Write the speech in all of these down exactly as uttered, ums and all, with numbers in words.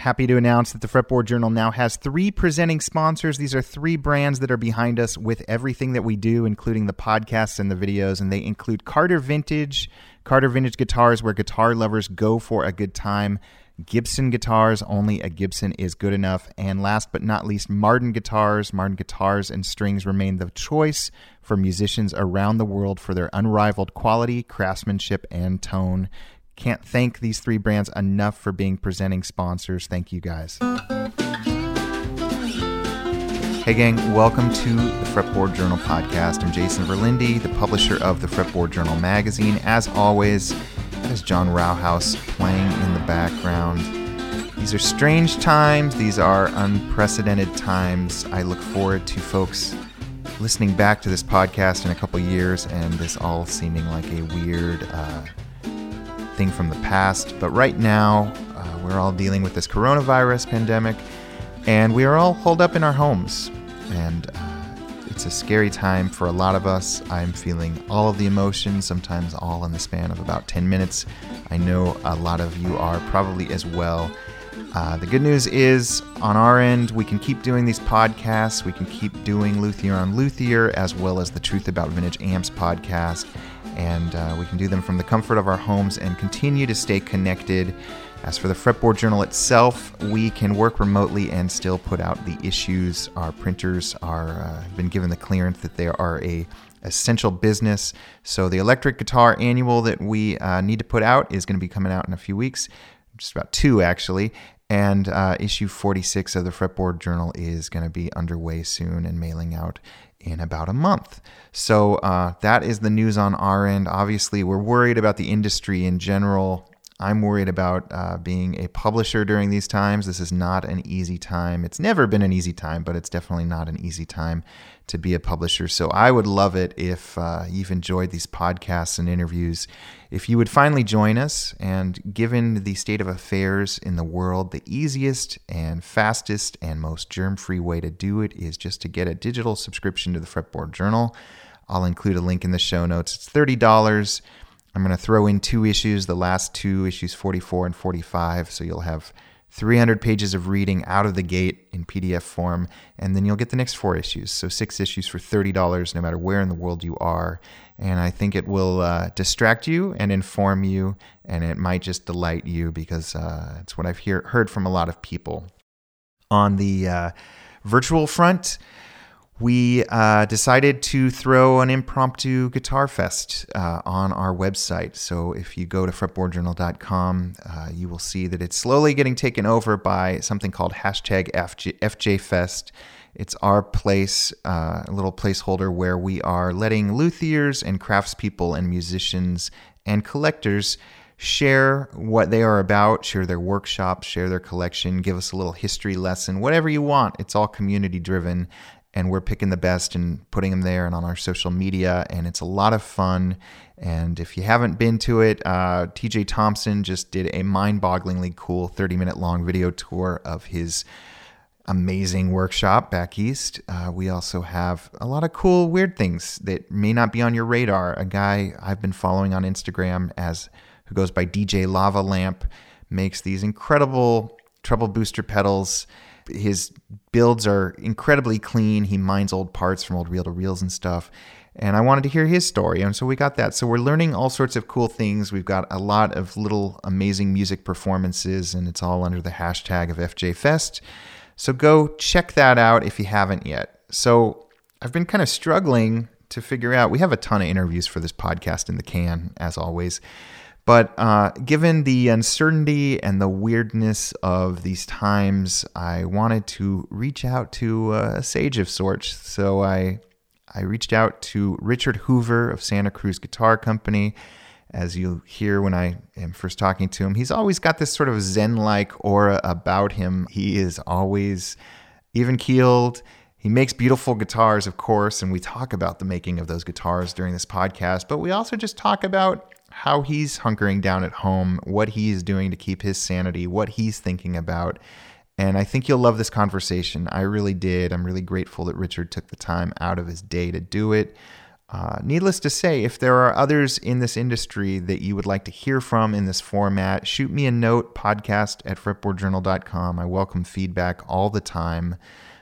Happy to announce that the Fretboard Journal now has three presenting sponsors. These are three brands that are behind us with everything that we do, including the podcasts and the videos, and they include Carter Vintage, Carter Vintage Guitars, where guitar lovers go for a good time, Gibson Guitars, only a Gibson is good enough, and last but not least, Martin Guitars. Martin Guitars and Strings remain the choice for musicians around the world for their unrivaled quality, craftsmanship, and tone. Can't thank these three brands enough for being presenting sponsors. Thank you, guys. Hey, gang. Welcome to the Fretboard Journal podcast. I'm Jason Verlinde, the publisher of the Fretboard Journal magazine. As always, that is John Rauhaus playing in the background. These are strange times. These are unprecedented times. I look forward to folks listening back to this podcast in a couple years and this all seeming like a weird uh, thing from the past. But right now, uh, we're all dealing with this coronavirus pandemic, and we are all holed up in our homes. And uh, it's a scary time for a lot of us. I'm feeling all of the emotions, sometimes all in the span of about ten minutes. I know a lot of you are probably as well. Uh, the good news is, on our end, we can keep doing these podcasts. We can keep doing Luthier on Luthier, as well as the Truth About Vintage Amps podcast. And uh, we can do them from the comfort of our homes and continue to stay connected. As for the Fretboard Journal itself, we can work remotely and still put out the issues. Our printers are uh, been given the clearance that they are a essential business. So the electric guitar annual that we uh, need to put out is going to be coming out in a few weeks, just about two actually. And uh, issue forty-six of the Fretboard Journal is going to be underway soon and mailing out in about a month. So uh, that is the news on our end. Obviously, we're worried about the industry in general. I'm worried about uh, being a publisher during these times. This is not an easy time. It's never been an easy time, but it's definitely not an easy time to be a publisher. So I would love it if uh, you've enjoyed these podcasts and interviews, if you would finally join us. And given the state of affairs in the world, the easiest and fastest and most germ-free way to do it is just to get a digital subscription to the Fretboard Journal. I'll include a link in the show notes. It's thirty dollars. I'm going to throw in two issues, the last two, issues forty-four and forty-five, so you'll have three hundred pages of reading out of the gate in P D F form, and then you'll get the next four issues. So six issues for thirty dollars, no matter where in the world you are. And I think it will uh, distract you and inform you, and it might just delight you, because uh, it's what I've hear, heard from a lot of people. On the uh, virtual front, we uh, decided to throw an impromptu guitar fest uh, on our website. So if you go to fretboard journal dot com, uh, you will see that it's slowly getting taken over by something called hashtag F J, F J Fest. It's our place, uh, a little placeholder where we are letting luthiers and craftspeople and musicians and collectors share what they are about, share their workshops, share their collection, give us a little history lesson, whatever you want. It's all community driven. And we're picking the best and putting them there and on our social media, and it's a lot of fun. And if you haven't been to it, uh, T J Thompson just did a mind-bogglingly cool thirty-minute long video tour of his amazing workshop back east. Uh, we also have a lot of cool, weird things that may not be on your radar. A guy I've been following on Instagram as who goes by D J Lava Lamp makes these incredible treble booster pedals. His builds are incredibly clean. He mines old parts from old reel-to-reels and stuff. And I wanted to hear his story, and so we got that. So we're learning all sorts of cool things. We've got a lot of little amazing music performances, and it's all under the hashtag of F J Fest. So go check that out if you haven't yet. So I've been kind of struggling to figure out, we have a ton of interviews for this podcast in the can, as always. But uh, given the uncertainty and the weirdness of these times, I wanted to reach out to a sage of sorts. So I I reached out to Richard Hoover of Santa Cruz Guitar Company. As you'll hear when I am first talking to him, he's always got this sort of zen-like aura about him. He is always even-keeled. He makes beautiful guitars, of course, and we talk about the making of those guitars during this podcast, but we also just talk about how he's hunkering down at home, what he's doing to keep his sanity, what he's thinking about. And I think you'll love this conversation. I really did. I'm really grateful that Richard took the time out of his day to do it. Uh, needless to say, if there are others in this industry that you would like to hear from in this format, shoot me a note, podcast at fretboard journal dot com. I welcome feedback all the time.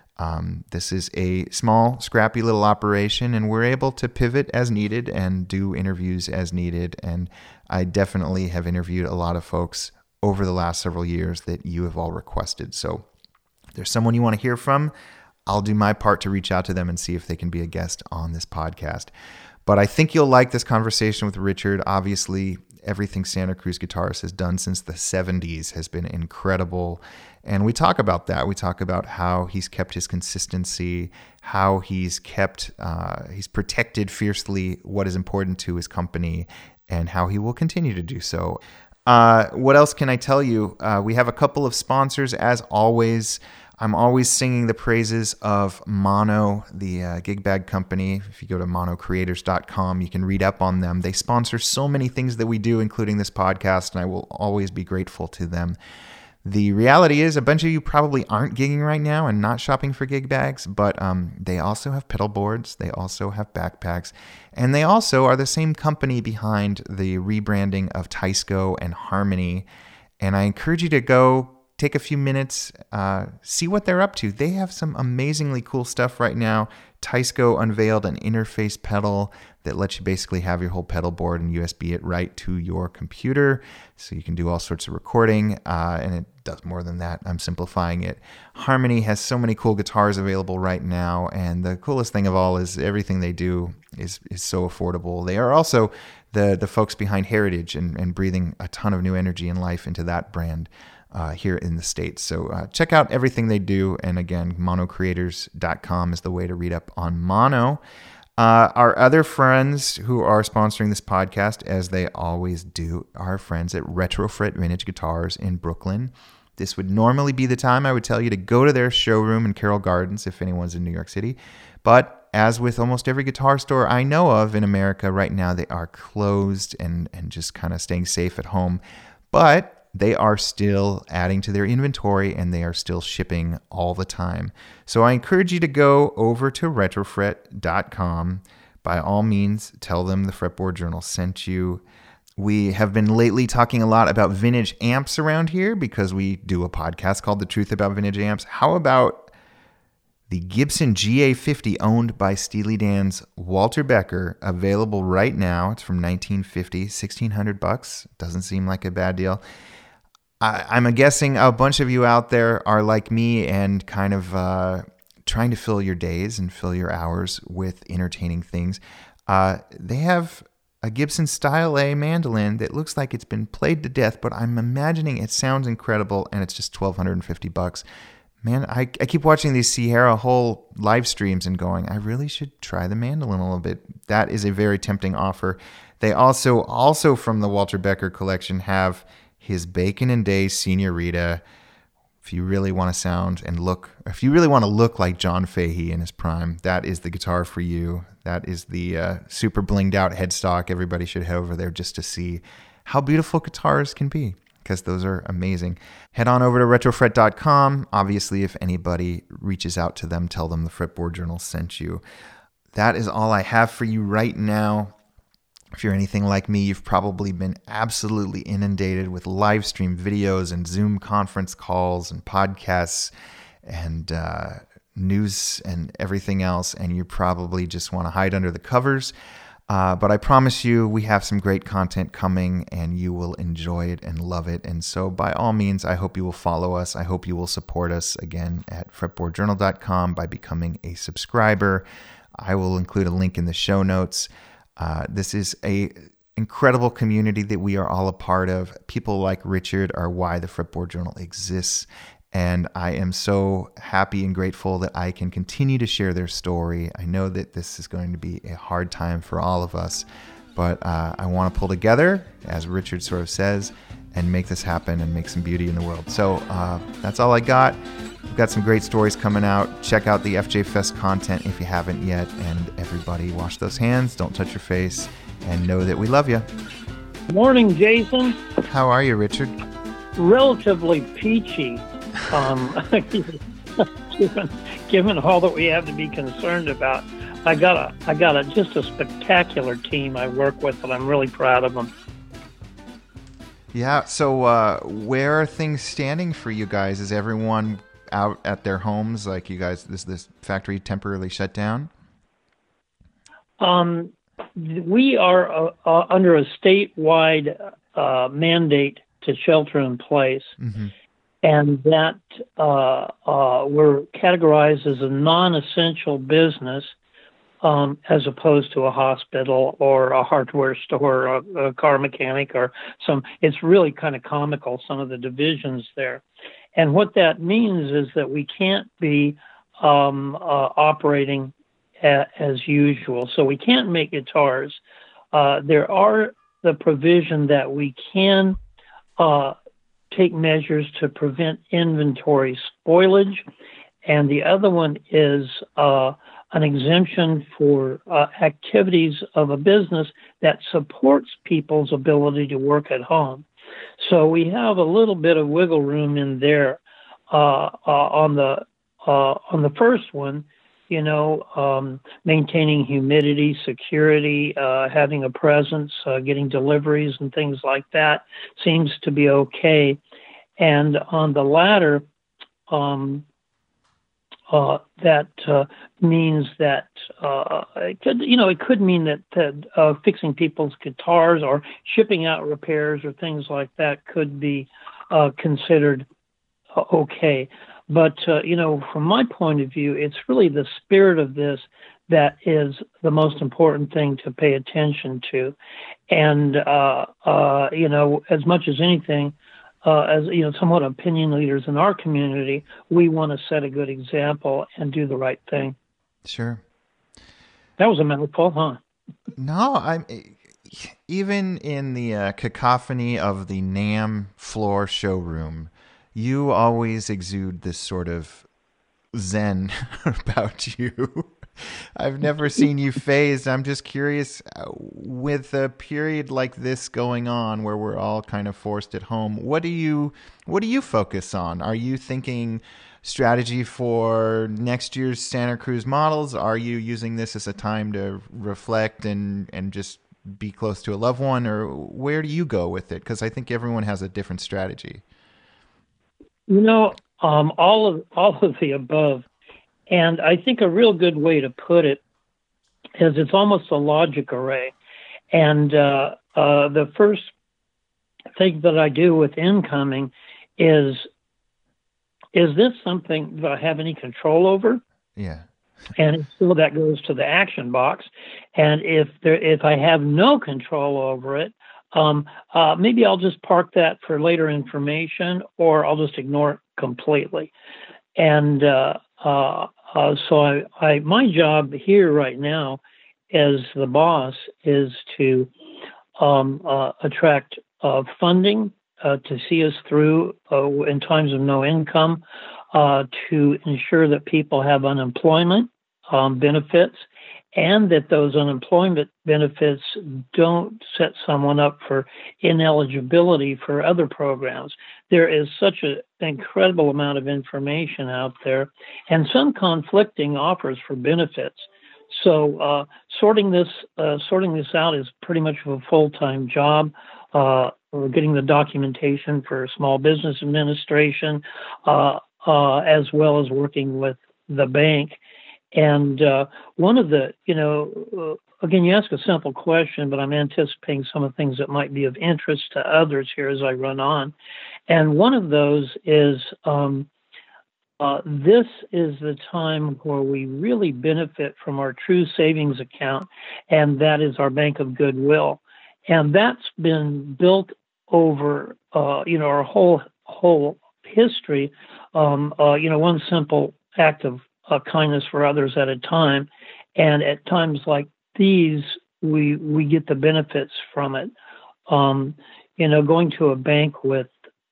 Um, this is a small, scrappy little operation, and we're able to pivot as needed and do interviews as needed. And I definitely have interviewed a lot of folks over the last several years that you have all requested. So if there's someone you want to hear from, I'll do my part to reach out to them and see if they can be a guest on this podcast. But I think you'll like this conversation with Richard. Obviously, everything Santa Cruz Guitarist has done since the seventies has been incredible. And we talk about that. We talk about how he's kept his consistency, how he's kept, uh, he's protected fiercely what is important to his company, and how he will continue to do so. Uh, what else can I tell you? Uh, we have a couple of sponsors, as always. I'm always singing the praises of Mono, the uh, gig bag company. If you go to mono creators dot com, you can read up on them. They sponsor so many things that we do, including this podcast, and I will always be grateful to them. The reality is a bunch of you probably aren't gigging right now and not shopping for gig bags, but um, they also have pedal boards, they also have backpacks, and they also are the same company behind the rebranding of Teisco and Harmony. And I encourage you to go take a few minutes, uh, see what they're up to. They have some amazingly cool stuff right now. Teisco unveiled an interface pedal that lets you basically have your whole pedal board and U S B it right to your computer, so you can do all sorts of recording, uh, and it does more than that. I'm simplifying it. Harmony has so many cool guitars available right now, and the coolest thing of all is everything they do is is so affordable. They are also the the folks behind Heritage and, and breathing a ton of new energy and life into that brand Uh, here in the States. So uh, check out everything they do. And again, mono creators dot com is the way to read up on Mono. Uh, our other friends who are sponsoring this podcast, as they always do, are friends at Retrofret Vintage Guitars in Brooklyn. This would normally be the time I would tell you to go to their showroom in Carroll Gardens if anyone's in New York City. But as with almost every guitar store I know of in America right now, they are closed and, and just kind of staying safe at home. But they are still adding to their inventory, and they are still shipping all the time. So I encourage you to go over to retrofret dot com. By all means, tell them the Fretboard Journal sent you. We have been lately talking a lot about vintage amps around here because we do a podcast called The Truth About Vintage Amps. How about the Gibson G A fifty, owned by Steely Dan's Walter Becker, available right now? It's from nineteen fifty, sixteen hundred bucks. Doesn't seem like a bad deal. I, I'm guessing a bunch of you out there are like me and kind of uh, trying to fill your days and fill your hours with entertaining things. Uh, they have a Gibson Style A mandolin that looks like it's been played to death, but I'm imagining it sounds incredible, and it's just twelve fifty bucks. Man, I, I keep watching these Sierra Hull live streams and going, I really should try the mandolin a little bit. That is a very tempting offer. They also, also from the Walter Becker collection, have his Bacon and Day Senorita. If you really want to sound and look, if you really want to look like John Fahey in his prime, that is the guitar for you. That is the uh, super blinged out headstock. Everybody should head over there just to see how beautiful guitars can be, because those are amazing. Head on over to retrofret dot com. Obviously, if anybody reaches out to them, tell them the Fretboard Journal sent you. That is all I have for you right now. If you're anything like me, you've probably been absolutely inundated with live stream videos and Zoom conference calls and podcasts and uh, news and everything else, and you probably just want to hide under the covers. Uh, but I promise you, we have some great content coming, and you will enjoy it and love it. And so by all means, I hope you will follow us. I hope you will support us, again, at fretboard journal dot com by becoming a subscriber. I will include a link in the show notes. Uh, this is a incredible community that we are all a part of. People like Richard are why the Fretboard Journal exists, and I am so happy and grateful that I can continue to share their story. I know that this is going to be a hard time for all of us, but uh, I want to pull together, as Richard sort of says, and make this happen and make some beauty in the world. So uh, that's all I got. We've got some great stories coming out. Check out the F J Fest content if you haven't yet. And everybody, wash those hands, don't touch your face, and know that we love you. Morning, Jason. How are you, Richard? Relatively peachy, um, given, given all that we have to be concerned about. I got a, I got a just a spectacular team I work with, and I'm really proud of them. Yeah. So, uh, where are things standing for you guys? Is everyone out at their homes? Like you guys, is this factory temporarily shut down? Um, we are uh, uh, under a statewide uh, mandate to shelter in place, mm-hmm. and that uh, uh, we're categorized as a non-essential business. Um, as opposed to a hospital or a hardware store, or a, a car mechanic, or some, it's really kind of comical, some of the divisions there. And what that means is that we can't be um, uh, operating a, as usual. So we can't make guitars. Uh, there are the provision that we can uh, take measures to prevent inventory spoilage. And the other one is uh, an exemption for uh, activities of a business that supports people's ability to work at home. So we have a little bit of wiggle room in there. Uh, uh, on the uh, on the first one, you know, um, maintaining humidity, security, uh, having a presence, uh, getting deliveries and things like that seems to be okay. And on the latter, um, Uh, that uh, means that uh, it could, you know, it could mean that, that uh, fixing people's guitars or shipping out repairs or things like that could be uh, considered uh, okay. But, uh, you know, from my point of view, it's really the spirit of this that is the most important thing to pay attention to. And, uh, uh, you know, as much as anything, Uh, as you know, somewhat opinion leaders in our community, we want to set a good example and do the right thing. Sure. That was a mouthful, huh? No, I'm even in the uh, cacophony of the NAMM floor showroom. You always exude this sort of zen about you. I've never seen you phased. I'm just curious, uh, with a period like this going on where we're all kind of forced at home, what do you what do you focus on? Are you thinking strategy for next year's Santa Cruz models? Are you using this as a time to reflect and, and just be close to a loved one? Or where do you go with it? Because I think everyone has a different strategy. You know, um, all of all of the above. And I think a real good way to put it is it's almost a logic array. And uh, uh, the first thing that I do with incoming is, is this something that I have any control over? Yeah. And so that goes to the action box. And if there, if I have no control over it, um, uh, maybe I'll just park that for later information, or I'll just ignore it completely. And uh, uh, uh, so I, I, my job here right now as the boss is to um, uh, attract uh, funding uh, to see us through uh, in times of no income, uh, to ensure that people have unemployment um, benefits, and that those unemployment benefits don't set someone up for ineligibility for other programs. There is such a, an incredible amount of information out there, and some conflicting offers for benefits. So uh, sorting this uh, sorting this out is pretty much of a full-time job. Uh, we're getting the documentation for Small Business Administration, uh, uh, as well as working with the bank. And uh, one of the, you know, uh, again, you ask a simple question, but I'm anticipating some of the things that might be of interest to others here as I run on. And one of those is um, uh, this is the time where we really benefit from our true savings account, and that is our Bank of Goodwill. And that's been built over, uh, you know, our whole whole history. Um, uh, you know, one simple act of Uh, kindness for others at a time, and at times like these, we we get the benefits from it. Um, you know, going to a bank with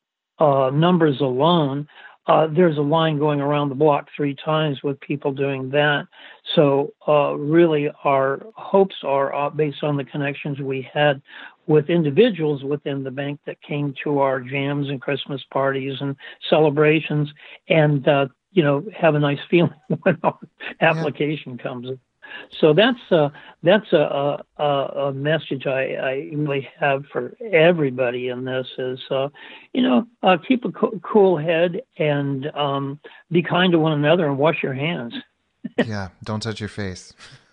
uh, numbers alone, uh, there's a line going around the block three times with people doing that. So uh, really, our hopes are uh, based on the connections we had with individuals within the bank that came to our jams and Christmas parties and celebrations, and uh, you know, have a nice feeling when our application yeah. comes in. So that's uh, that's a, a, a message I, I really have for everybody in this is, uh, you know, uh, keep a co- cool head and um, be kind to one another and wash your hands. Yeah, don't touch your face.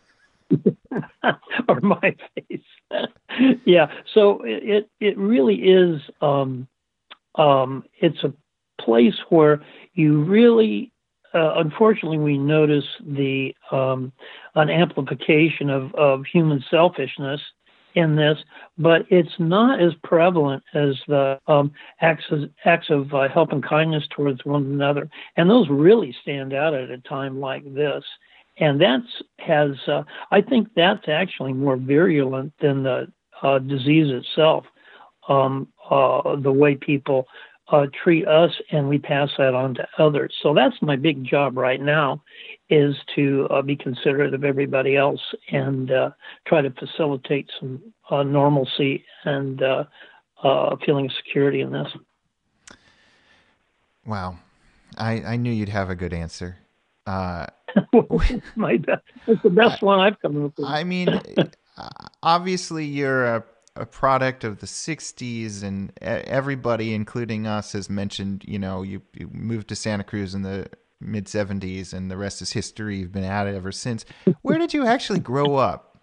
Or my face. Yeah, so it, it, it really is, um, um, it's a place where you really, uh, unfortunately, we notice the um, an amplification of, of human selfishness in this, but it's not as prevalent as the um, acts of, acts of uh, help and kindness towards one another. And those really stand out at a time like this. And that's has, uh, I think that's actually more virulent than the uh, disease itself, um, uh, the way people uh, treat us, and we pass that on to others. So that's my big job right now, is to uh, be considerate of everybody else and uh, try to facilitate some uh, normalcy and uh, uh, feeling of security in this. Wow. I, I knew you'd have a good answer. Uh, My best. It's the best I, one I've come up with. I mean, obviously you're a, a product of the sixties, and everybody, including us, has mentioned, you know, you, you moved to Santa Cruz in the mid seventies, and the rest is history. You've been at it ever since. Where did you actually grow up?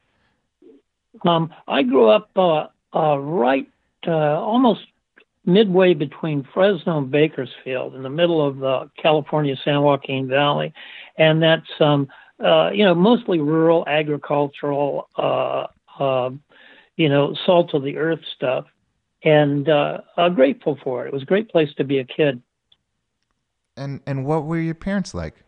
Um, I grew up uh, uh, right uh, almost midway between Fresno and Bakersfield, in the middle of the California San Joaquin Valley. And that's, um, uh, you know, mostly rural, agricultural, uh, uh, you know, salt of the earth stuff. And uh, I'm grateful for it. It was a great place to be a kid. And and what were your parents like?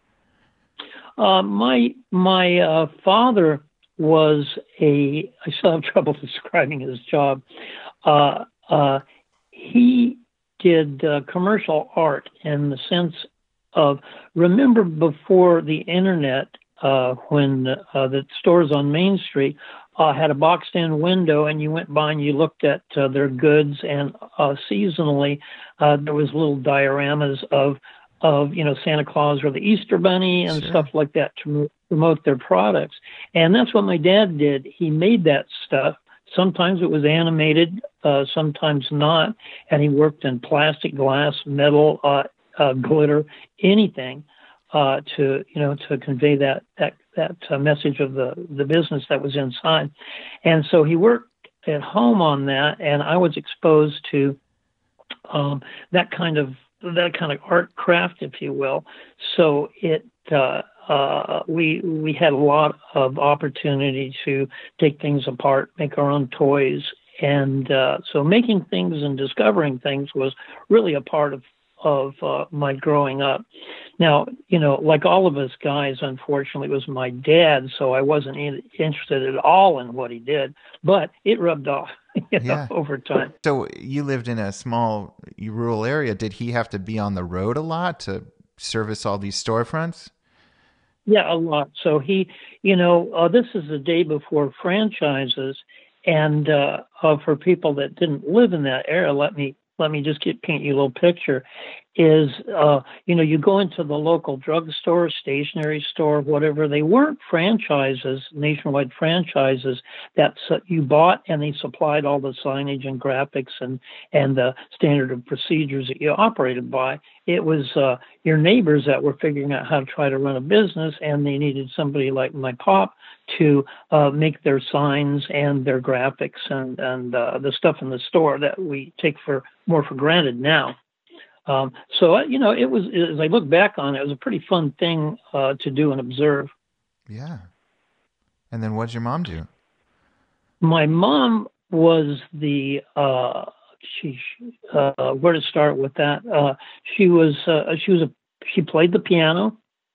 Uh, my my uh, father was a, I still have trouble describing his job. Uh, uh, He did uh, commercial art in the sense of, remember before the internet, uh, when uh, the stores on Main Street uh, had a boxed-in window, and you went by and you looked at uh, their goods, and uh, seasonally uh, there was little dioramas of, of you know, Santa Claus or the Easter Bunny and Sure. stuff like that to promote their products. And that's what my dad did. He made that stuff. Sometimes it was animated, uh, sometimes not, and he worked in plastic, glass, metal, uh, uh, glitter, anything uh, to you know to convey that that that uh, message of the the business that was inside. And so he worked at home on that, and I was exposed to um, that kind of that kind of art craft, if you will. So it. Uh, Uh, we we had a lot of opportunity to take things apart, make our own toys, and uh, so making things and discovering things was really a part of of uh, my growing up. Now, you know, like all of us guys, unfortunately, it was my dad, so I wasn't in, interested at all in what he did, but it rubbed off you know, Yeah. over time. So you lived in a small rural area. Did he have to be on the road a lot to service all these storefronts? Yeah, a lot. So he, you know, uh, this is the day before franchises, and uh, uh, for people that didn't live in that era, let me let me just get paint you a little picture. Is uh, you know, you go into the local drugstore, stationery store, whatever. They weren't franchises, nationwide franchises that you bought, and they supplied all the signage and graphics and and the standard of procedures that you operated by. It was uh, your neighbors that were figuring out how to try to run a business, and they needed somebody like my pop to uh, make their signs and their graphics and and uh, the stuff in the store that we take for more for granted now. Um, so, you know, it was, as I look back on it, it was a pretty fun thing uh, to do and observe. Yeah. And then what'd your mom do? My mom was the, uh, she, uh, where to start with that? Uh, she was, uh, she was a, she played the piano,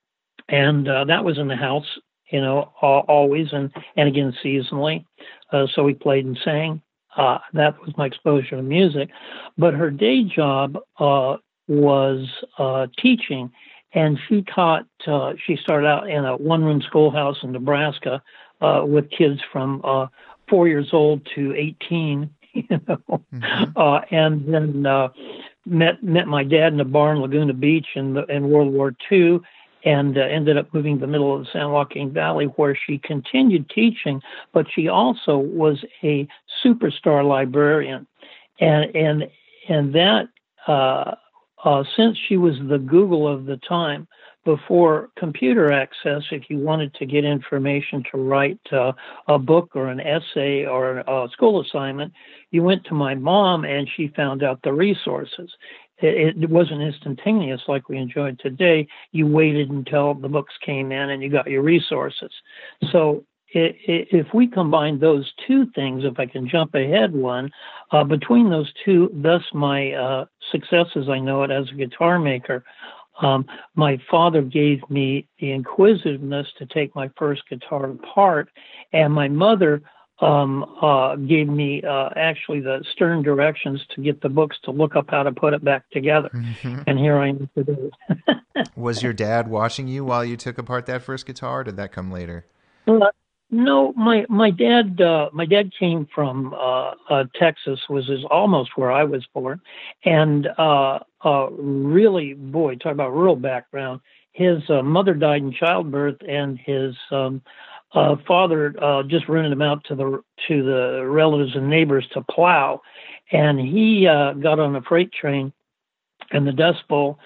and uh, that was in the house, you know, always, and, and again, seasonally. Uh, so we played and sang. Uh, that was my exposure to music. But her day job uh, was uh, teaching, and she taught, uh, she started out in a one-room schoolhouse in Nebraska uh, with kids from uh, four years old to eighteen, you know, mm-hmm. uh, and then uh, met met my dad in a bar in Laguna Beach in, the, in World War Two, and uh, ended up moving to the middle of the San Joaquin Valley, where she continued teaching, but she also was a superstar librarian. And and and that uh, uh, since she was the Google of the time, before computer access, if you wanted to get information to write uh, a book or an essay or a school assignment, you went to my mom and she found out the resources. It, it wasn't instantaneous like we enjoyed today. You waited until the books came in and you got your resources. So it, it, if we combine those two things, if I can jump ahead one, uh, between those two, thus my uh, successes, I know it, as a guitar maker, Um, my father gave me the inquisitiveness to take my first guitar apart, and my mother um, uh, gave me uh, actually the stern directions to get the books to look up how to put it back together. Mm-hmm. And here I am today. Was your dad watching you while you took apart that first guitar, or did that come later? Uh, no, my my dad uh, my dad came from uh, uh, Texas, was is almost where I was born, and uh, uh, really, boy, talk about rural background. His uh, mother died in childbirth, and his um, uh, father uh, just rented him out to the to the relatives and neighbors to plow, and he uh, got on a freight train, and the Dust Bowl.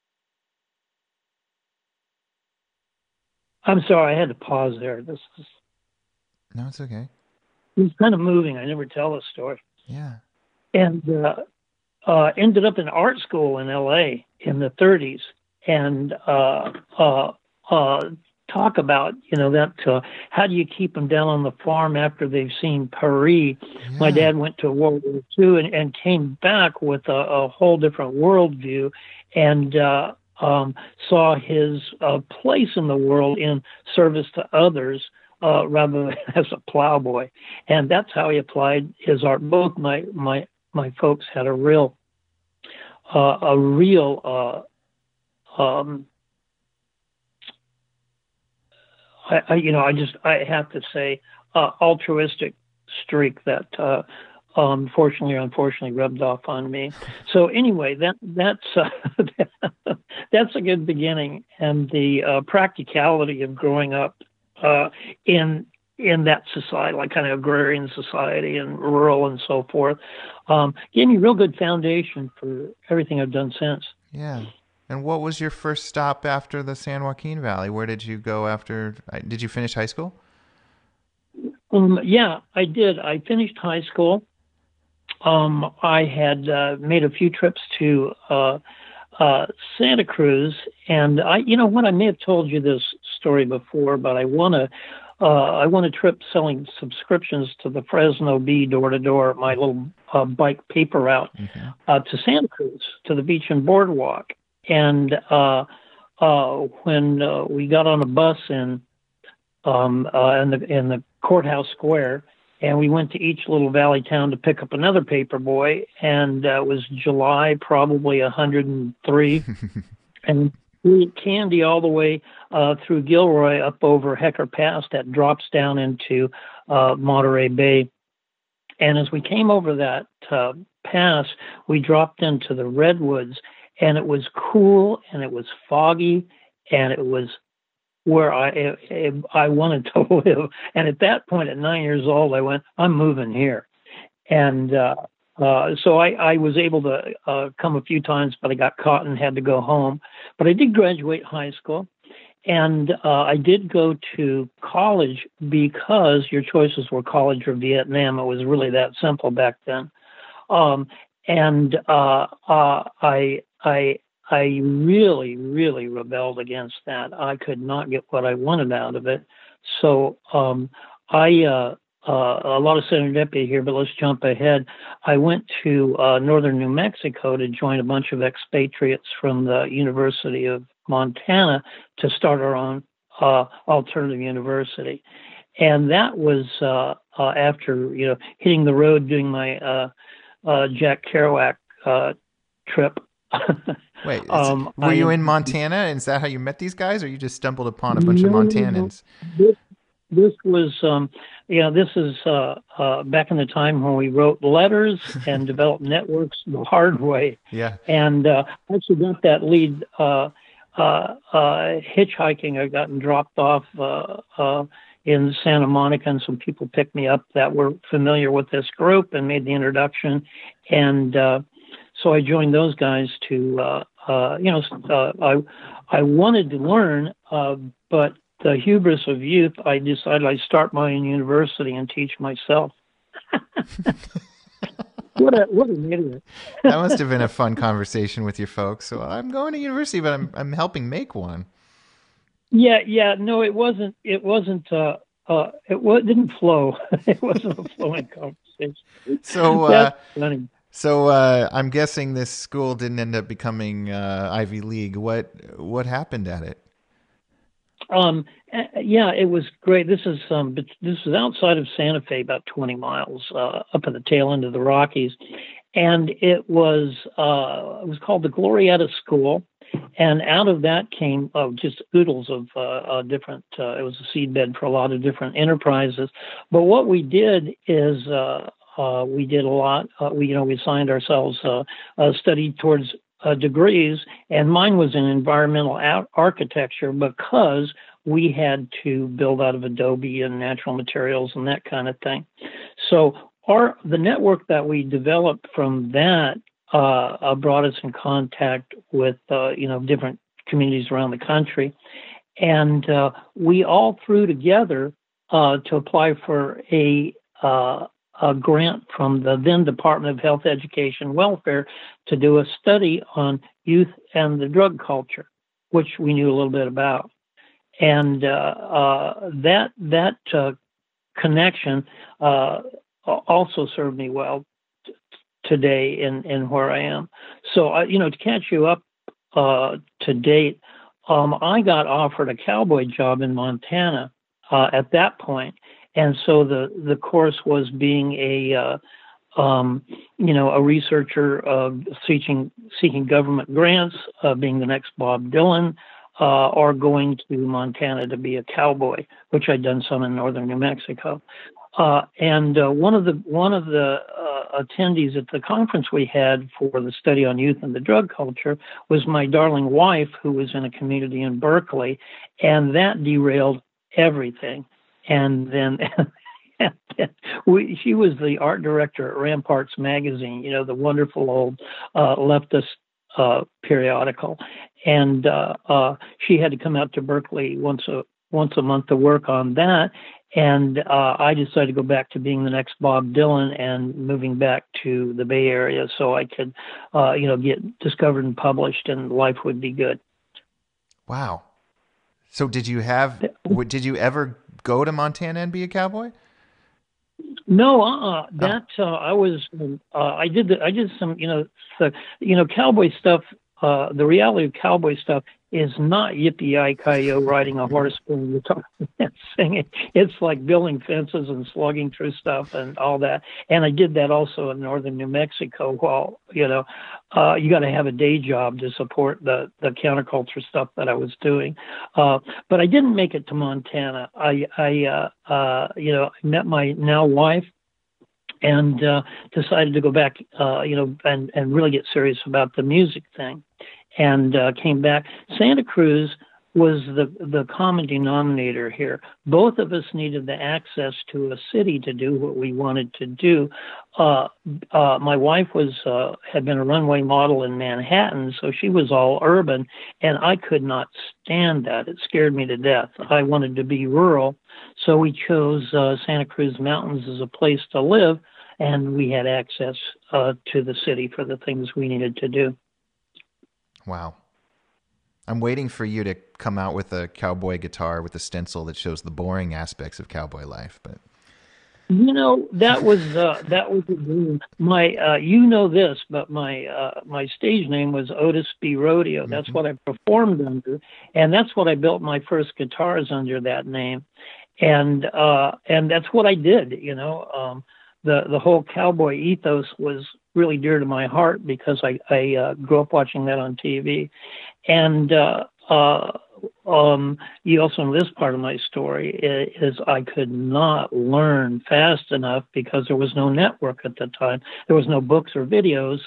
I'm sorry, I had to pause there. This is. No, it's okay. It's kind of moving. I never tell this story. Yeah. And uh, uh, ended up in art school in L A in the thirties. And uh, uh, uh, talk about, you know, that uh, how do you keep them down on the farm after they've seen Paris? Yeah. My dad went to World War Two and, and came back with a, a whole different worldview and uh, um, saw his uh, place in the world in service to others. Uh, rather than as a plowboy, and that's how he applied his art. Both my my my folks had a real uh, a real uh, um, I, I you know I just I have to say uh, altruistic streak that uh, um, fortunately or unfortunately rubbed off on me. So anyway, that that's uh, that's a good beginning, and the uh, practicality of growing up. Uh, in in that society, like kind of agrarian society and rural and so forth, um, gave me a real good foundation for everything I've done since. Yeah. And what was your first stop after the San Joaquin Valley? Where did you go after? Did you finish high school? Um, yeah, I did. I finished high school. Um, I had uh, made a few trips to uh, uh, Santa Cruz, and I, you know what, I may have told you this story before, but I won a, uh, I won a trip selling subscriptions to the Fresno Bee door to door, my little uh, bike paper route mm-hmm. uh, to Santa Cruz, to the beach and boardwalk. And uh, uh, when uh, we got on a bus in um, uh, in the in the courthouse square, and we went to each little valley town to pick up another paper boy, and uh, it was July, probably one hundred three, and we ate candy all the way uh, through Gilroy up over Hecker Pass that drops down into uh, Monterey Bay. And as we came over that uh, pass, we dropped into the redwoods, and it was cool, and it was foggy, and it was where I I wanted to live. And at that point, at nine years old, I went, I'm moving here. And uh, uh, so I, I was able to uh, come a few times, but I got caught and had to go home. But I did graduate high school, and uh, I did go to college because your choices were college or Vietnam. It was really that simple back then. Um, and uh, uh, I I. I really, really rebelled against that. I could not get what I wanted out of it. So um, I, uh, uh, a lot of serendipity here, but let's jump ahead. I went to uh, northern New Mexico to join a bunch of expatriates from the University of Montana to start our own uh, alternative university. And that was uh, uh, after, you know, hitting the road doing my uh, uh, Jack Kerouac uh, trip. Wait, um, were I, you in Montana? Is that how you met these guys, or you just stumbled upon a bunch no, of Montanans? This, this was, um, yeah, this is uh, uh, back in the time when we wrote letters and developed networks the hard way. Yeah. And uh, I actually got that lead uh, uh, uh, hitchhiking. I'd gotten dropped off uh, uh, in Santa Monica, and some people picked me up that were familiar with this group and made the introduction. And uh, so I joined those guys to, uh, uh, you know, uh, I I wanted to learn, uh, but the hubris of youth, I decided I'd start my own university and teach myself. What a what an idiot! That must have been a fun conversation with your folks. So I'm going to university, but I'm I'm helping make one. Yeah, yeah. No, it wasn't. It wasn't. Uh, uh, it was, didn't flow. It wasn't a flowing conversation. So, uh, That's funny. So uh, I'm guessing this school didn't end up becoming uh, Ivy League. What what happened at it? Um, yeah, it was great. This is um, this is outside of Santa Fe, about twenty miles uh, up at the tail end of the Rockies, and it was uh, it was called the Glorietta School, and out of that came uh, just oodles of uh, uh, different. Uh, it was a seedbed for a lot of different enterprises. But what we did is uh, uh, we did a lot. Uh, we you know we assigned ourselves uh, uh, studied towards Uh, degrees, and mine was in environmental ar- architecture because we had to build out of Adobe and natural materials and that kind of thing. So our the network that we developed from that uh, uh, brought us in contact with uh, you know different communities around the country, and uh, we all threw together uh, to apply for a uh, a grant from the then Department of Health, Education, and Welfare to do a study on youth and the drug culture, which we knew a little bit about. And uh, uh, that that uh, connection uh, also served me well t- today in, in where I am. So, uh, you know, to catch you up uh, to date, um, I got offered a cowboy job in Montana uh, at that point. And so the, the course was being a, uh, um, you know, a researcher uh, seeking seeking government grants, uh, being the next Bob Dylan, uh, or going to Montana to be a cowboy, which I'd done some in northern New Mexico. Uh, and uh, one of the one of the uh, attendees at the conference we had for the study on youth and the drug culture was my darling wife, who was in a community in Berkeley, and that derailed everything. And then we, she was the art director at Ramparts Magazine, you know, the wonderful old uh, leftist uh, periodical. And uh, uh, she had to come out to Berkeley once a once a month to work on that. And uh, I decided to go back to being the next Bob Dylan and moving back to the Bay Area so I could, uh, you know, get discovered and published, and life would be good. Wow. So did you have? Did you ever go to Montana and be a cowboy? No, uh, that uh, I was. Uh, I did. The, I did some. You know, the, you know, cowboy stuff. Uh, the reality of cowboy stuff is not yippee-ki-yo riding a horse and guitar and singing. It's like building fences and slugging through stuff and all that. And I did that also in northern New Mexico. While you know, uh, you got to have a day job to support the the counterculture stuff that I was doing. Uh, but I didn't make it to Montana. I, I uh, uh, you know, I met my now wife, and uh, decided to go back, uh, you know, and, and really get serious about the music thing, and uh, came back. Santa Cruz was the, the common denominator here. Both of us needed the access to a city to do what we wanted to do. Uh, uh, my wife was uh, had been a runway model in Manhattan, so she was all urban, and I could not stand that. It scared me to death. I wanted to be rural, so we chose uh, Santa Cruz Mountains as a place to live, and we had access uh, to the city for the things we needed to do. Wow. I'm waiting for you to come out with a cowboy guitar with a stencil that shows the boring aspects of cowboy life. But you know, that was uh, that was a dream. My, uh, you know this, but my uh, my stage name was Otis B. Rodeo. That's mm-hmm. what I performed under, and that's what I built my first guitars under, that name, and uh, and that's what I did. You know, um, the the whole cowboy ethos was really dear to my heart because I I uh, grew up watching that on T V. And uh, uh, um, you also know this part of my story is I could not learn fast enough because there was no network at the time. There was no books or videos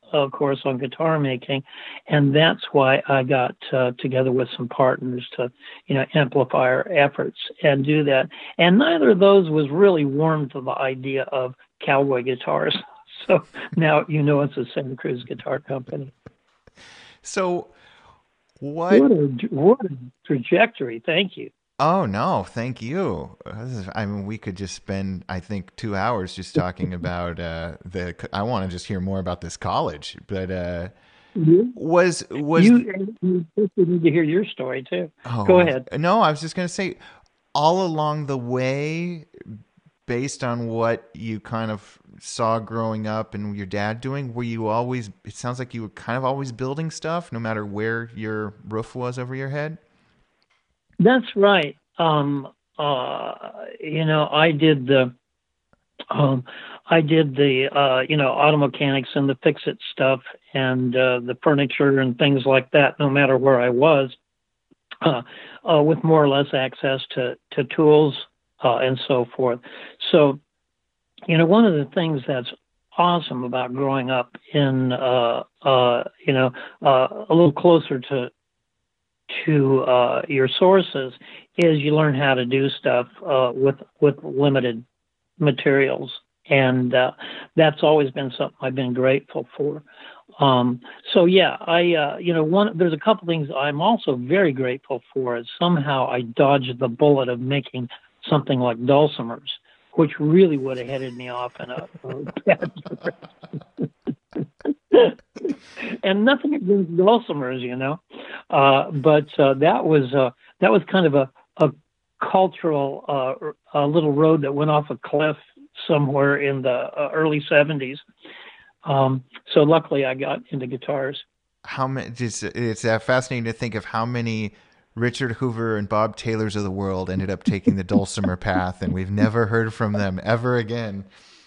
of course, on guitar making, and that's why I got uh, together with some partners to, you know, amplify our efforts and do that. And neither of those was really warm to the idea of cowboy guitars. So now you know it's a Santa Cruz Guitar Company. So what? What a, what a trajectory. Thank you. Oh, no, thank you. This is, I mean, we could just spend, I think, two hours just talking about uh, the, I want to just hear more about this college, but uh, yeah. was, was, you, you need to hear your story too. Oh, go ahead. No, I was just going to say, all along the way, based on what you kind of saw growing up and your dad doing, were you always, it sounds like you were kind of always building stuff, no matter where your roof was over your head? That's right. Um, uh, you know, I did the, um, I did the, uh, you know, auto mechanics and the fix-it stuff and uh, the furniture and things like that, no matter where I was, uh, uh, with more or less access to, to tools uh, and so forth. So, you know, one of the things that's awesome about growing up in, uh, uh, you know, uh, a little closer to, to uh, your sources is you learn how to do stuff uh, with with limited materials, and uh, that's always been something I've been grateful for. Um, so yeah, I uh, you know one there's a couple things I'm also very grateful for is somehow I dodged the bullet of making something like dulcimers, which really would have headed me off in a, a bad direction. And nothing against dulcimers, you know, uh, but uh, that was uh, that was kind of a, a cultural uh, a little road that went off a cliff somewhere in the uh, early seventies. Um, so luckily, I got into guitars. How many? It's, it's uh, fascinating to think of how many Richard Hoover and Bob Taylors of the world ended up taking the dulcimer path, and we've never heard from them ever again.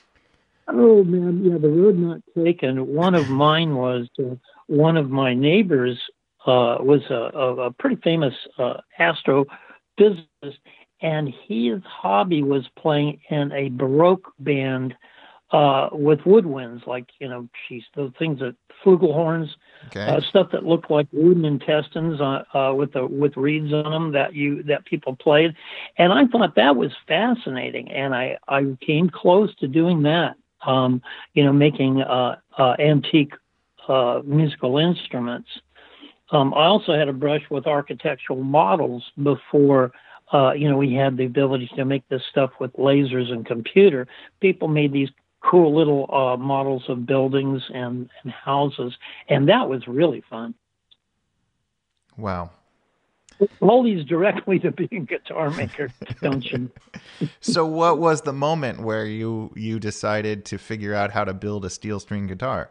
Oh man, yeah, the road not taken. One of mine was uh, one of my neighbors uh, was a, a, a pretty famous uh, astrophysicist, and his hobby was playing in a Baroque band uh, with woodwinds, like you know, she's those things that flugelhorns, okay. uh, stuff that looked like wooden intestines uh, uh, with the with reeds on them that you that people played, and I thought that was fascinating, and I I came close to doing that. Um, you know, making uh, uh, antique uh, musical instruments. Um, I also had a brush with architectural models before, uh, you know, we had the ability to make this stuff with lasers and computer. People made these cool little uh, models of buildings and, and houses, and that was really fun. Wow. All these directly to being a guitar maker, don't you? So what was the moment where you, you decided to figure out how to build a steel string guitar?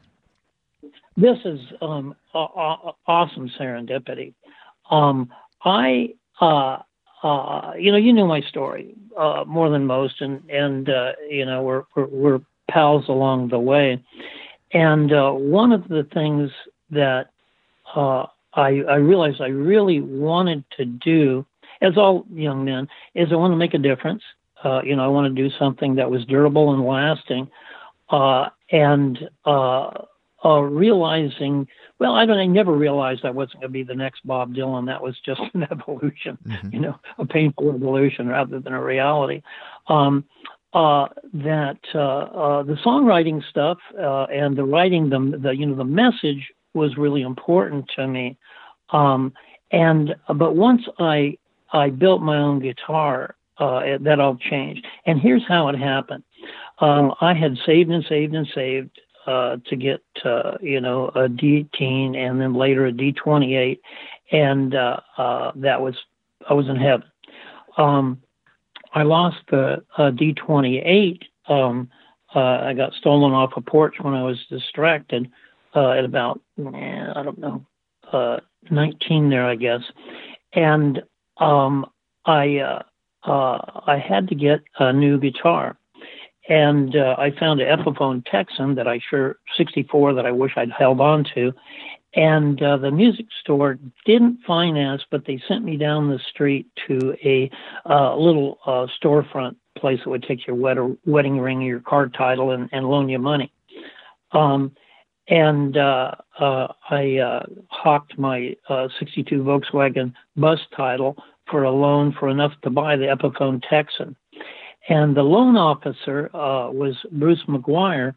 This is um, a- awesome serendipity. Um, I, uh, uh, you know, you know my story uh, more than most, and and uh, you know we're, we're we're pals along the way. And uh, one of the things that uh, I, I realized I really wanted to do, as all young men, is I want to make a difference. Uh, you know, I want to do something that was durable and lasting. Uh, and uh, uh, realizing, well, I don't, I never realized I wasn't going to be the next Bob Dylan. That was just an evolution, mm-hmm. you know, a painful evolution rather than a reality. Um, uh, that uh, uh, the songwriting stuff uh, and the writing, the, the you know, the message was really important to me. Um, and, but once I, I built my own guitar, uh, that all changed. And here's how it happened. Um, I had saved and saved and saved, uh, to get, uh, you know, a D eighteen and then later a D twenty-eight. And, uh, uh, that was, I was in heaven. Um, I lost the, uh, D twenty-eight. Um, uh, I got stolen off a porch when I was distracted. Uh, at about, eh, I don't know, uh, nineteen there, I guess. And um, I uh, uh, I had to get a new guitar. And uh, I found an Epiphone Texan that I sure, sixty-four, that I wish I'd held on to. And uh, the music store didn't finance, but they sent me down the street to a uh, little uh, storefront place that would take your wed- wedding ring, your car title, and, and loan you money. Um, and uh, uh, I uh, hawked my uh, sixty-two Volkswagen bus title for a loan for enough to buy the Epiphone Texan. And the loan officer uh, was Bruce McGuire,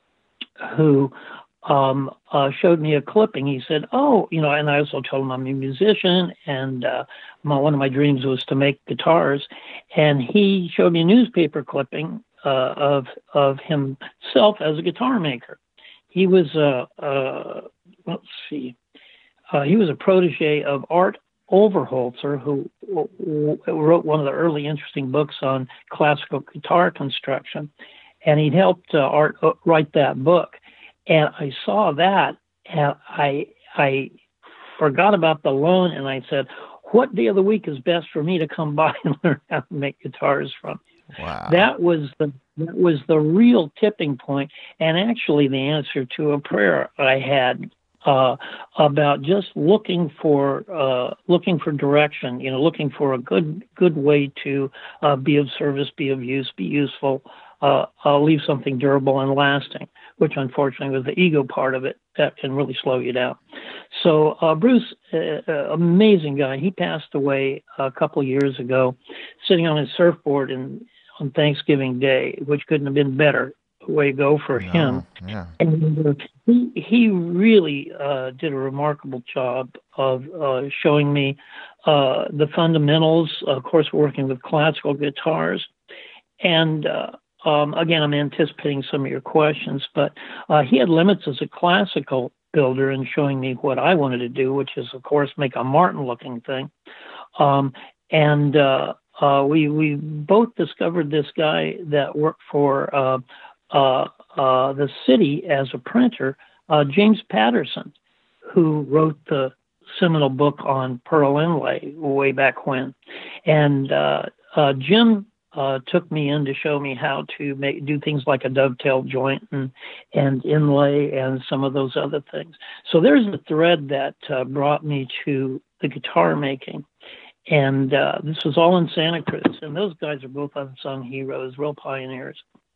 who um, uh, showed me a clipping. He said, oh, you know, and I also told him I'm a musician, and uh, my, one of my dreams was to make guitars. And he showed me a newspaper clipping uh, of of himself as a guitar maker. He was a, uh, let's see, uh, he was a protege of Art Overholzer, who w- wrote one of the early interesting books on classical guitar construction. And he'd helped uh, Art uh, write that book. And I saw that, and I I forgot about the loan, and I said, what day of the week is best for me to come by and learn how to make guitars from? Wow. That was the that was the real tipping point, and actually the answer to a prayer I had uh, about just looking for uh, looking for direction. You know, looking for a good good way to uh, be of service, be of use, be useful, uh, uh, leave something durable and lasting. Which unfortunately was the ego part of it that can really slow you down. So uh, Bruce, uh, uh, amazing guy. He passed away a couple of years ago, sitting on his surfboard in, on Thanksgiving Day, which couldn't have been better way to go for No, him. yeah. And uh, he he really uh, did a remarkable job of uh, showing me uh, the fundamentals. Of course, working with classical guitars, and uh, Um, again, I'm anticipating some of your questions, but uh, he had limits as a classical builder in showing me what I wanted to do, which is, of course, make a Martin-looking thing. Um, and uh, uh, we we both discovered this guy that worked for uh, uh, uh, the city as a printer, uh, James Patterson, who wrote the seminal book on pearl inlay way back when. And uh, uh, Jim Uh, took me in to show me how to make do things like a dovetail joint and and inlay and some of those other things. So there's a thread that uh, brought me to the guitar making, and uh, this was all in Santa Cruz. And those guys are both unsung heroes, real pioneers.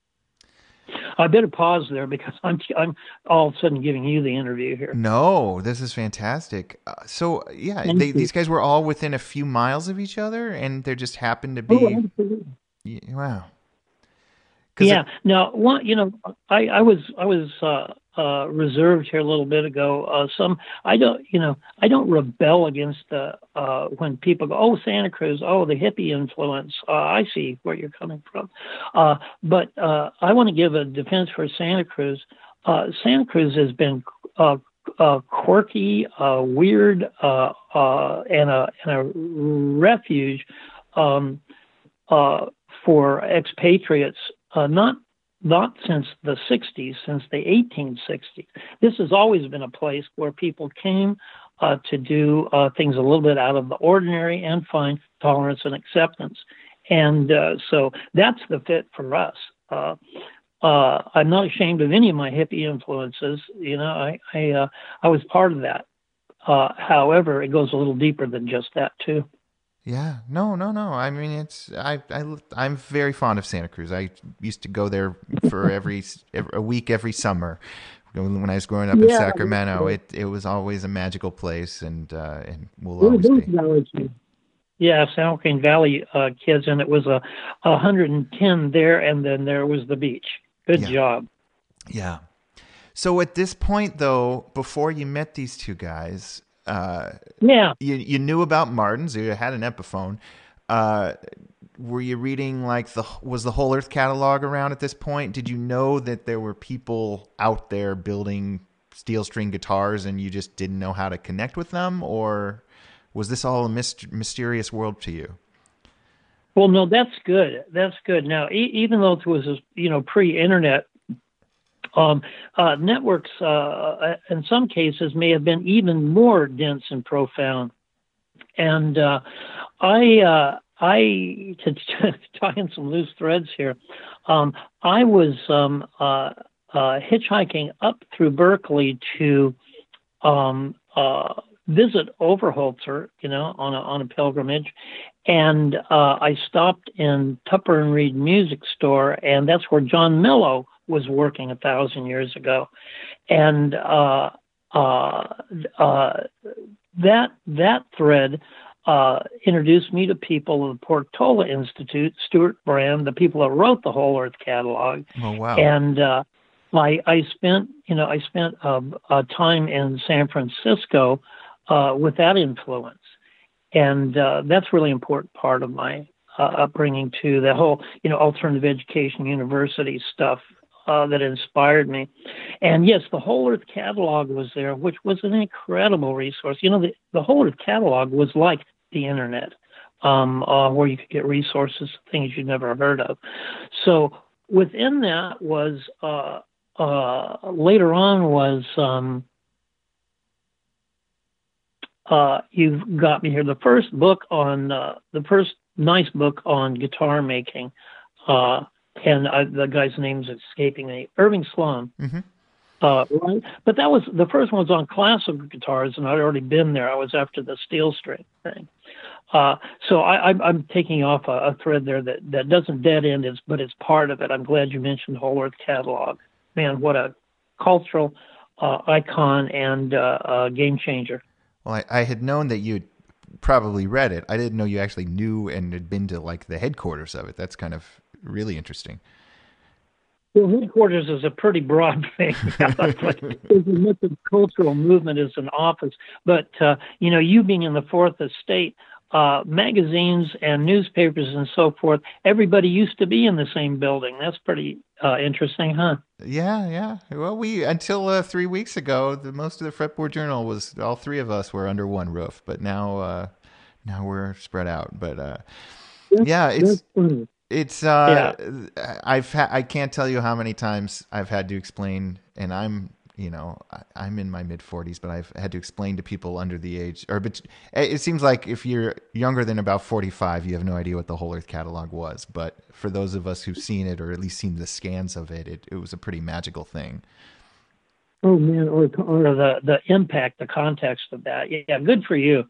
I better pause there because I'm I'm all of a sudden giving you the interview here. No, this is fantastic. Uh, so yeah, they, these guys were all within a few miles of each other, and there just happened to be. Oh, absolutely. Yeah, wow. Yeah. It, now, one, you know, I, I was I was uh, uh, reserved here a little bit ago. Uh, some I don't, you know, I don't rebel against the uh, when people go, oh, Santa Cruz, oh, the hippie influence. Uh, I see where you're coming from, uh, but uh, I want to give a defense for Santa Cruz. Uh, Santa Cruz has been uh, uh, quirky, uh, weird, uh, uh, and a and a refuge. Um, uh, for expatriates, uh, not not since the sixties, since the eighteen sixties. This has always been a place where people came uh, to do uh, things a little bit out of the ordinary and find tolerance and acceptance. And uh, so that's the fit for us. Uh, uh, I'm not ashamed of any of my hippie influences. You know, I I, uh, I was part of that. Uh, however, it goes a little deeper than just that too. Yeah, no, no, no. I mean, it's I, I, I'm very fond of Santa Cruz. I used to go there for every, every a week every summer when I was growing up in Yeah, Sacramento. It it was always a magical place, and uh, and will always be. Yeah, San Joaquin Valley uh, kids, and it was a, a one hundred ten there, and then there was the beach. Good yeah. job. Yeah. So at this point, though, before you met these two guys. Uh, yeah, you you knew about Martins. You had an Epiphone. Uh, were you reading like the was the Whole Earth catalog around at this point? Did you know that there were people out there building steel string guitars, and you just didn't know how to connect with them, or was this all a myst- mysterious world to you? Well, no, that's good. That's good. Now, e- even though it was you know pre-internet. Um, uh, networks, uh, in some cases, may have been even more dense and profound. And uh, I, uh, I to, to tie in some loose threads here, um, I was um, uh, uh, hitchhiking up through Berkeley to um, uh, visit Overholzer, you know, on a on a pilgrimage, and uh, I stopped in Tupper and Reed Music Store, and that's where John Mello was working a thousand years ago. And uh, uh, uh, that that thread uh, introduced me to people of the Portola Institute, Stuart Brand, the people that wrote the Whole Earth Catalog. Oh, wow. And uh, I, I spent, you know, I spent uh, uh, time in San Francisco uh, with that influence. And uh, that's really important part of my uh, upbringing too, the whole, you know, alternative education university stuff uh, that inspired me. And yes, the Whole Earth Catalog was there, which was an incredible resource. You know, the, the Whole Earth Catalog was like the internet, um, uh, where you could get resources, things you'd never heard of. So within that was, uh, uh, later on was, um, uh, you've got me here, the first book on, uh, the first nice book on guitar making, uh, and I, the guy's name's escaping me, Irving Sloan. Mm-hmm. Uh, right? But that was, the first one was on classical guitars, and I'd already been there. I was after the steel string thing. Uh, so I, I'm, I'm taking off a, a thread there that, that doesn't dead end, it's, but it's part of it. I'm glad you mentioned Whole Earth Catalog. Man, what a cultural uh, icon and uh, uh, game changer. Well, I, I had known that you'd probably read it. I didn't know you actually knew and had been to like the headquarters of it. That's kind of really interesting. Well, headquarters is a pretty broad thing. There's as much of cultural movement as an office. But, uh, you know, you being in the fourth estate, uh, magazines and newspapers and so forth, everybody used to be in the same building. That's pretty uh, interesting, huh? Yeah, yeah. Well, we, until uh, three weeks ago, the most of the Fretboard Journal was, all three of us were under one roof. But now, uh, now we're spread out. But, uh, that's, yeah, it's... That's funny. It's, uh, yeah. I've ha- I can't tell you how many times I've had to explain, and I'm, you know, I, I'm in my mid forties, but I've had to explain to people under the age, or, but it seems like if you're younger than about forty-five, you have no idea what the Whole Earth Catalog was. But for those of us who've seen it, or at least seen the scans of it, it, it was a pretty magical thing. Oh man, or, or the, the impact, the context of that. Yeah. Good for you.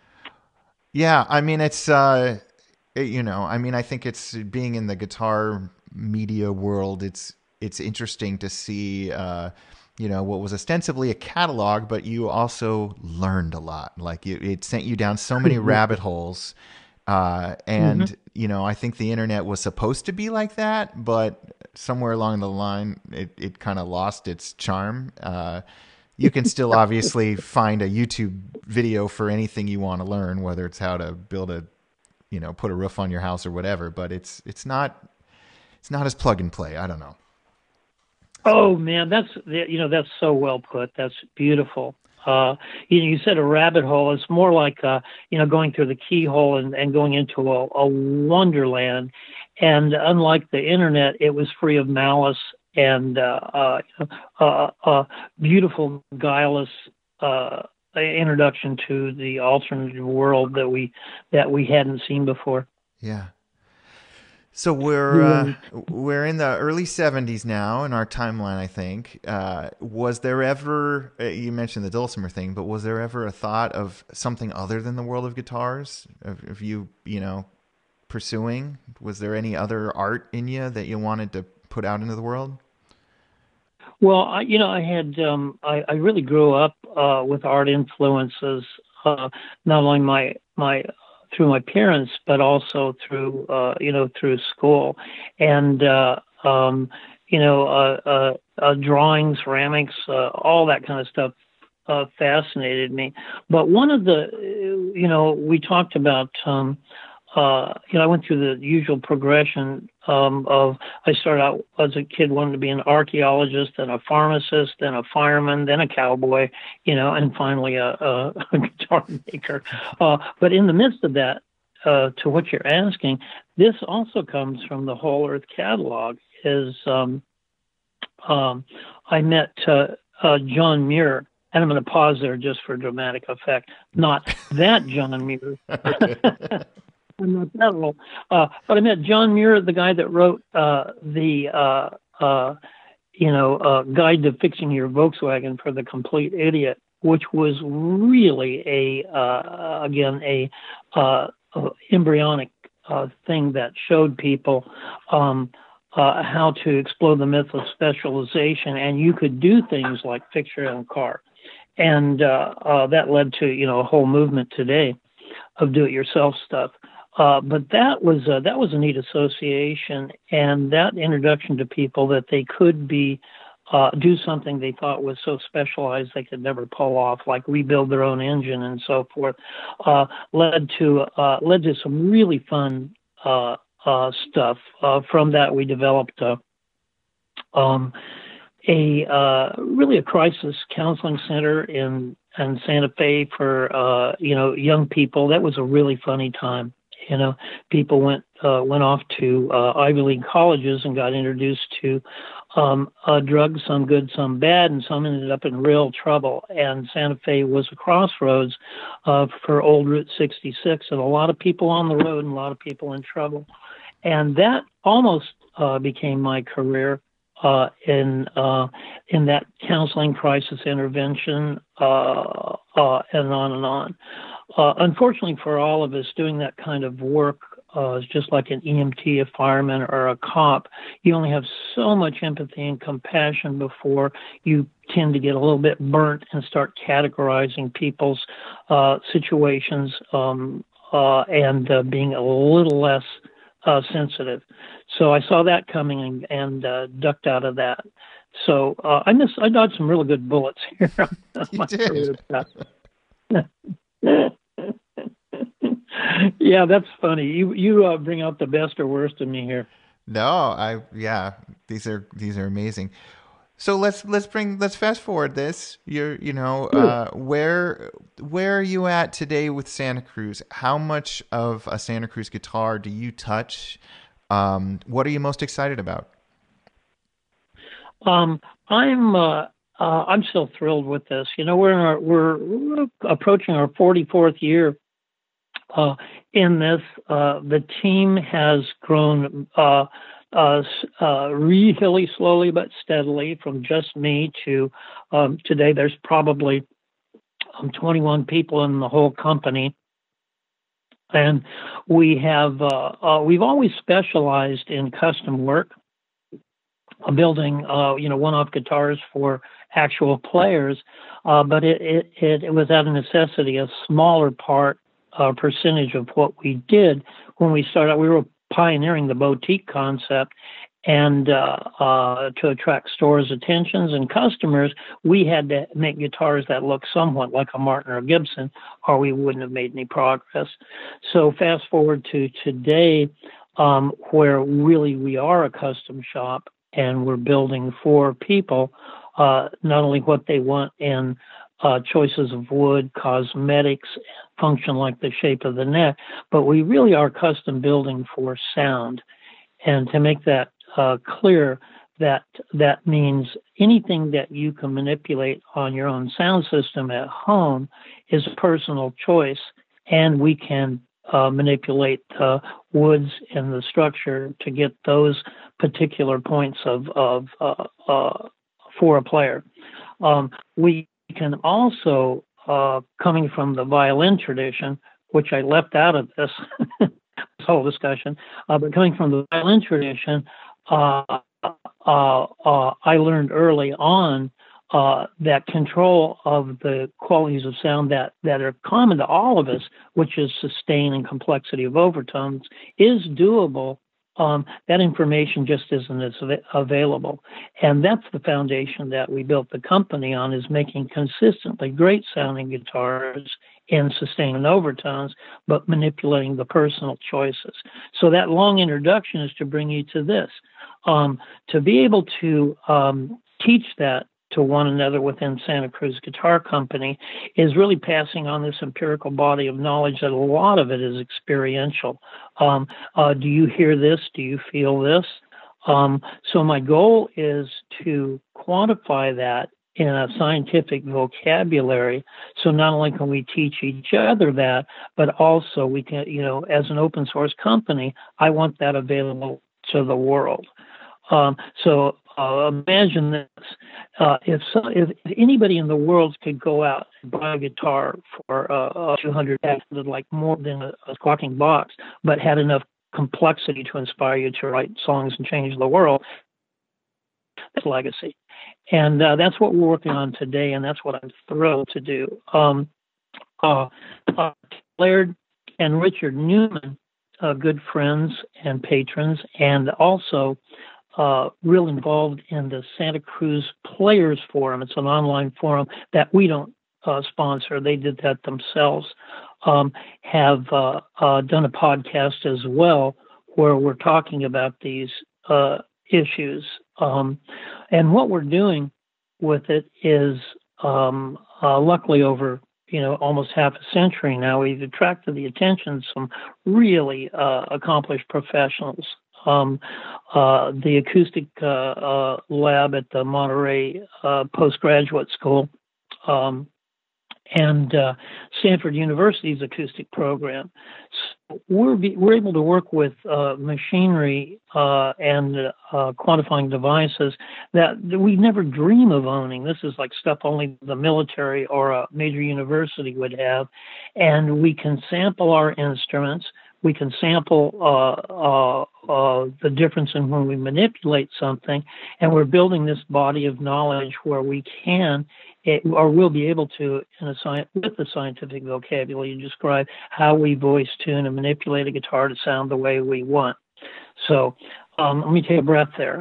Yeah. I mean, it's, uh, you know, I mean, I think it's being in the guitar media world. It's it's interesting to see, uh, you know, what was ostensibly a catalog, but you also learned a lot. Like you, it sent you down so many rabbit holes, uh, and mm-hmm. you know, I think the internet was supposed to be like that, but somewhere along the line, it it kind of lost its charm. Uh, you can still obviously find a YouTube video for anything you want to learn, whether it's how to build a you know, put a roof on your house or whatever, but it's, it's not, it's not as plug and play. I don't know. Oh man, that's, you know, that's so well put. That's beautiful. Uh, you know, you said a rabbit hole. It's more like, uh, you know, going through the keyhole and, and going into a, a wonderland. And unlike the internet, it was free of malice and, uh, uh, uh, uh beautiful, guileless, uh, introduction to the alternative world that we that we hadn't seen before. Yeah. So we're uh, we're in the early seventies now in our timeline, I think. Uh, was there ever, you mentioned the dulcimer thing, but was there ever a thought of something other than the world of guitars? Of, of you, you know, pursuing? Was there any other art in you that you wanted to put out into the world? Well, I, you know, I had, um, I, I really grew up uh, with art influences, uh, not only my, my, through my parents, but also through, uh, you know, through school. And, uh, um, you know, uh, uh, uh, drawing, ceramics, uh, all that kind of stuff uh, fascinated me. But one of the, you know, we talked about, um, Uh, you know, I went through the usual progression um, of, I started out as a kid wanting to be an archaeologist, then a pharmacist, then a fireman, then a cowboy, you know, and finally a, a, a guitar maker. Uh, but in the midst of that, uh, to what you're asking, this also comes from the Whole Earth Catalog, is um, um, I met uh, uh, John Muir, and I'm going to pause there just for dramatic effect, not that John Muir. I'm not that old. Uh, but I met John Muir, the guy that wrote uh, the, uh, uh, you know, uh, Guide to Fixing Your Volkswagen for the Complete Idiot, which was really a, uh, again, a, uh, a embryonic uh, thing that showed people um, uh, how to explode the myth of specialization, and you could do things like fix your own car. And uh, uh, that led to, you know, a whole movement today of do-it-yourself stuff. Uh, but that was uh, that was a neat association, and that introduction to people that they could be uh, do something they thought was so specialized they could never pull off, like rebuild their own engine and so forth, uh, led to uh, led to some really fun uh, uh, stuff. Uh, from that, we developed uh, um, a uh, really a crisis counseling center in in Santa Fe for uh, you know young people. That was a really funny time. You know, people went uh, went off to uh, Ivy League colleges and got introduced to um, uh, drugs, some good, some bad, and some ended up in real trouble. And Santa Fe was a crossroads uh, for old Route sixty-six, and a lot of people on the road and a lot of people in trouble. And that almost uh, became my career uh, in uh, in that counseling, crisis intervention, uh, uh, and on and on. Uh, unfortunately for all of us, doing that kind of work uh, is just like an E M T, a fireman, or a cop. You only have so much empathy and compassion before you tend to get a little bit burnt and start categorizing people's uh, situations um, uh, and uh, being a little less uh, sensitive. So I saw that coming and, and uh, ducked out of that. So uh, I miss I dodged some really good bullets here. You did. Yeah, that's funny. You you uh, bring out the best or worst of me here. No, I yeah, these are these are amazing. So let's let's bring let's fast forward this. You're you know uh, where where are you at today with Santa Cruz? How much of a Santa Cruz guitar do you touch? Um, what are you most excited about? Um, I'm uh, uh, I'm still thrilled with this. You know, we're in our, we're, we're approaching our forty-fourth year uh, in this. Uh, the team has grown uh, uh, uh, really slowly but steadily, from just me to um, today. There's probably um, twenty-one people in the whole company. And we have uh, uh, we've always specialized in custom work, building uh, you know one-off guitars for actual players, uh, but it, it it it was out of necessity a smaller part uh, percentage of what we did when we started. We were pioneering the boutique concept, and uh, uh, to attract stores' attentions and customers, we had to make guitars that look somewhat like a Martin or a Gibson, or we wouldn't have made any progress. So fast forward to today, um, where really we are a custom shop, and we're building for people uh, not only what they want in uh, choices of wood, cosmetics, function like the shape of the neck, but we really are custom building for sound. And to make that uh, clear, that that means anything that you can manipulate on your own sound system at home is a personal choice, and we can uh, manipulate the woods and the structure to get those particular points of, of uh, uh, for a player. Um, we can also, uh, coming from the violin tradition, which I left out of this, this whole discussion, uh, but coming from the violin tradition, uh, uh, uh, I learned early on uh, that control of the qualities of sound that, that are common to all of us, which is sustain and complexity of overtones, is doable. Um, that information just isn't as av- available. And that's the foundation that we built the company on, is making consistently great sounding guitars in sustain and overtones, but manipulating the personal choices. So that long introduction is to bring you to this. Um, to be able to um, teach that to one another within Santa Cruz Guitar Company is really passing on this empirical body of knowledge that a lot of it is experiential. Um, uh, do you hear this? Do you feel this? Um, so my goal is to quantify that in a scientific vocabulary. So not only can we teach each other that, but also we can, you know, as an open source company, I want that available to the world. Um, so uh, imagine this: uh, if, so, if anybody in the world could go out and buy a guitar for uh, two hundred dollars, like more than a, a squawking box, but had enough complexity to inspire you to write songs and change the world. That's legacy. And uh, that's what we're working on today, and that's what I'm thrilled to do. Um, uh, uh, Laird and Richard Newman, uh, good friends and patrons, and also uh, real involved in the Santa Cruz Players Forum. It's an online forum that we don't uh, sponsor. They did that themselves. Um, have uh, uh, done a podcast as well where we're talking about these uh, issues. Um, and what we're doing with it is, um, uh, luckily over, you know, almost half a century now, we've attracted the attention of some really uh, accomplished professionals. Um, uh, the acoustic uh, uh, lab at the Monterey uh, Postgraduate School, um, and uh, Stanford University's acoustic program. So we're be, we're able to work with uh, machinery uh, and uh, quantifying devices that, that we never dream of owning. This is like stuff only the military or a major university would have, and we can sample our instruments. We can sample uh, uh, uh, the difference in when we manipulate something, and we're building this body of knowledge where we can, it, or we'll be able to, in a sci- with the scientific vocabulary, describe how we voice tune and manipulate a guitar to sound the way we want. So um, let me take a breath there.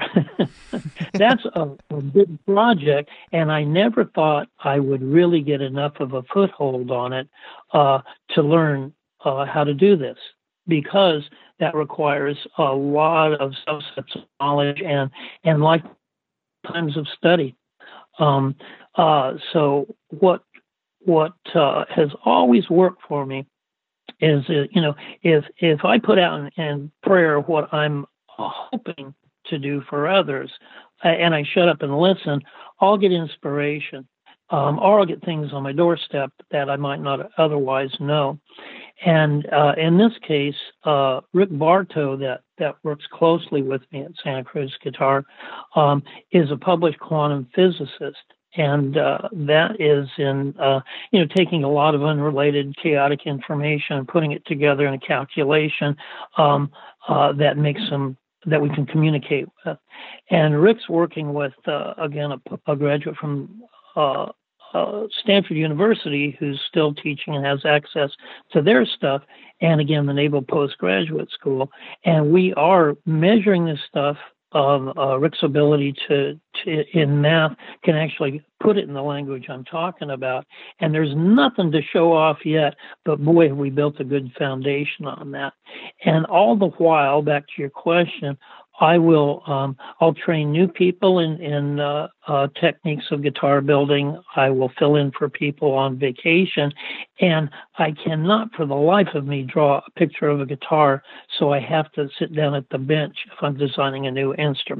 That's a, a big project, and I never thought I would really get enough of a foothold on it uh, to learn uh, how to do this, because that requires a lot of subsets of knowledge and, and lifetimes of study. Um, uh, so what what uh, has always worked for me is, uh, you know, if if I put out in, in prayer what I'm hoping to do for others, uh, and I shut up and listen, I'll get inspiration. Um, or I'll get things on my doorstep that I might not otherwise know. And uh, in this case, uh, Rick Bartow, that, that works closely with me at Santa Cruz Guitar, um, is a published quantum physicist. And uh, that is in, uh, you know, taking a lot of unrelated chaotic information and putting it together in a calculation um, uh, that makes them, that we can communicate with. And Rick's working with, uh, again, a, a graduate from Uh, uh, Stanford University, who's still teaching and has access to their stuff, and again, the Naval Postgraduate School. And we are measuring this stuff. Um, uh, Rick's ability to, to, in math, can actually put it in the language I'm talking about. And there's nothing to show off yet, but boy, have we built a good foundation on that. And all the while, back to your question, I will, um, I'll train new people in, in uh, uh, techniques of guitar building. I will fill in for people on vacation. And I cannot for the life of me draw a picture of a guitar, so I have to sit down at the bench if I'm designing a new instrument.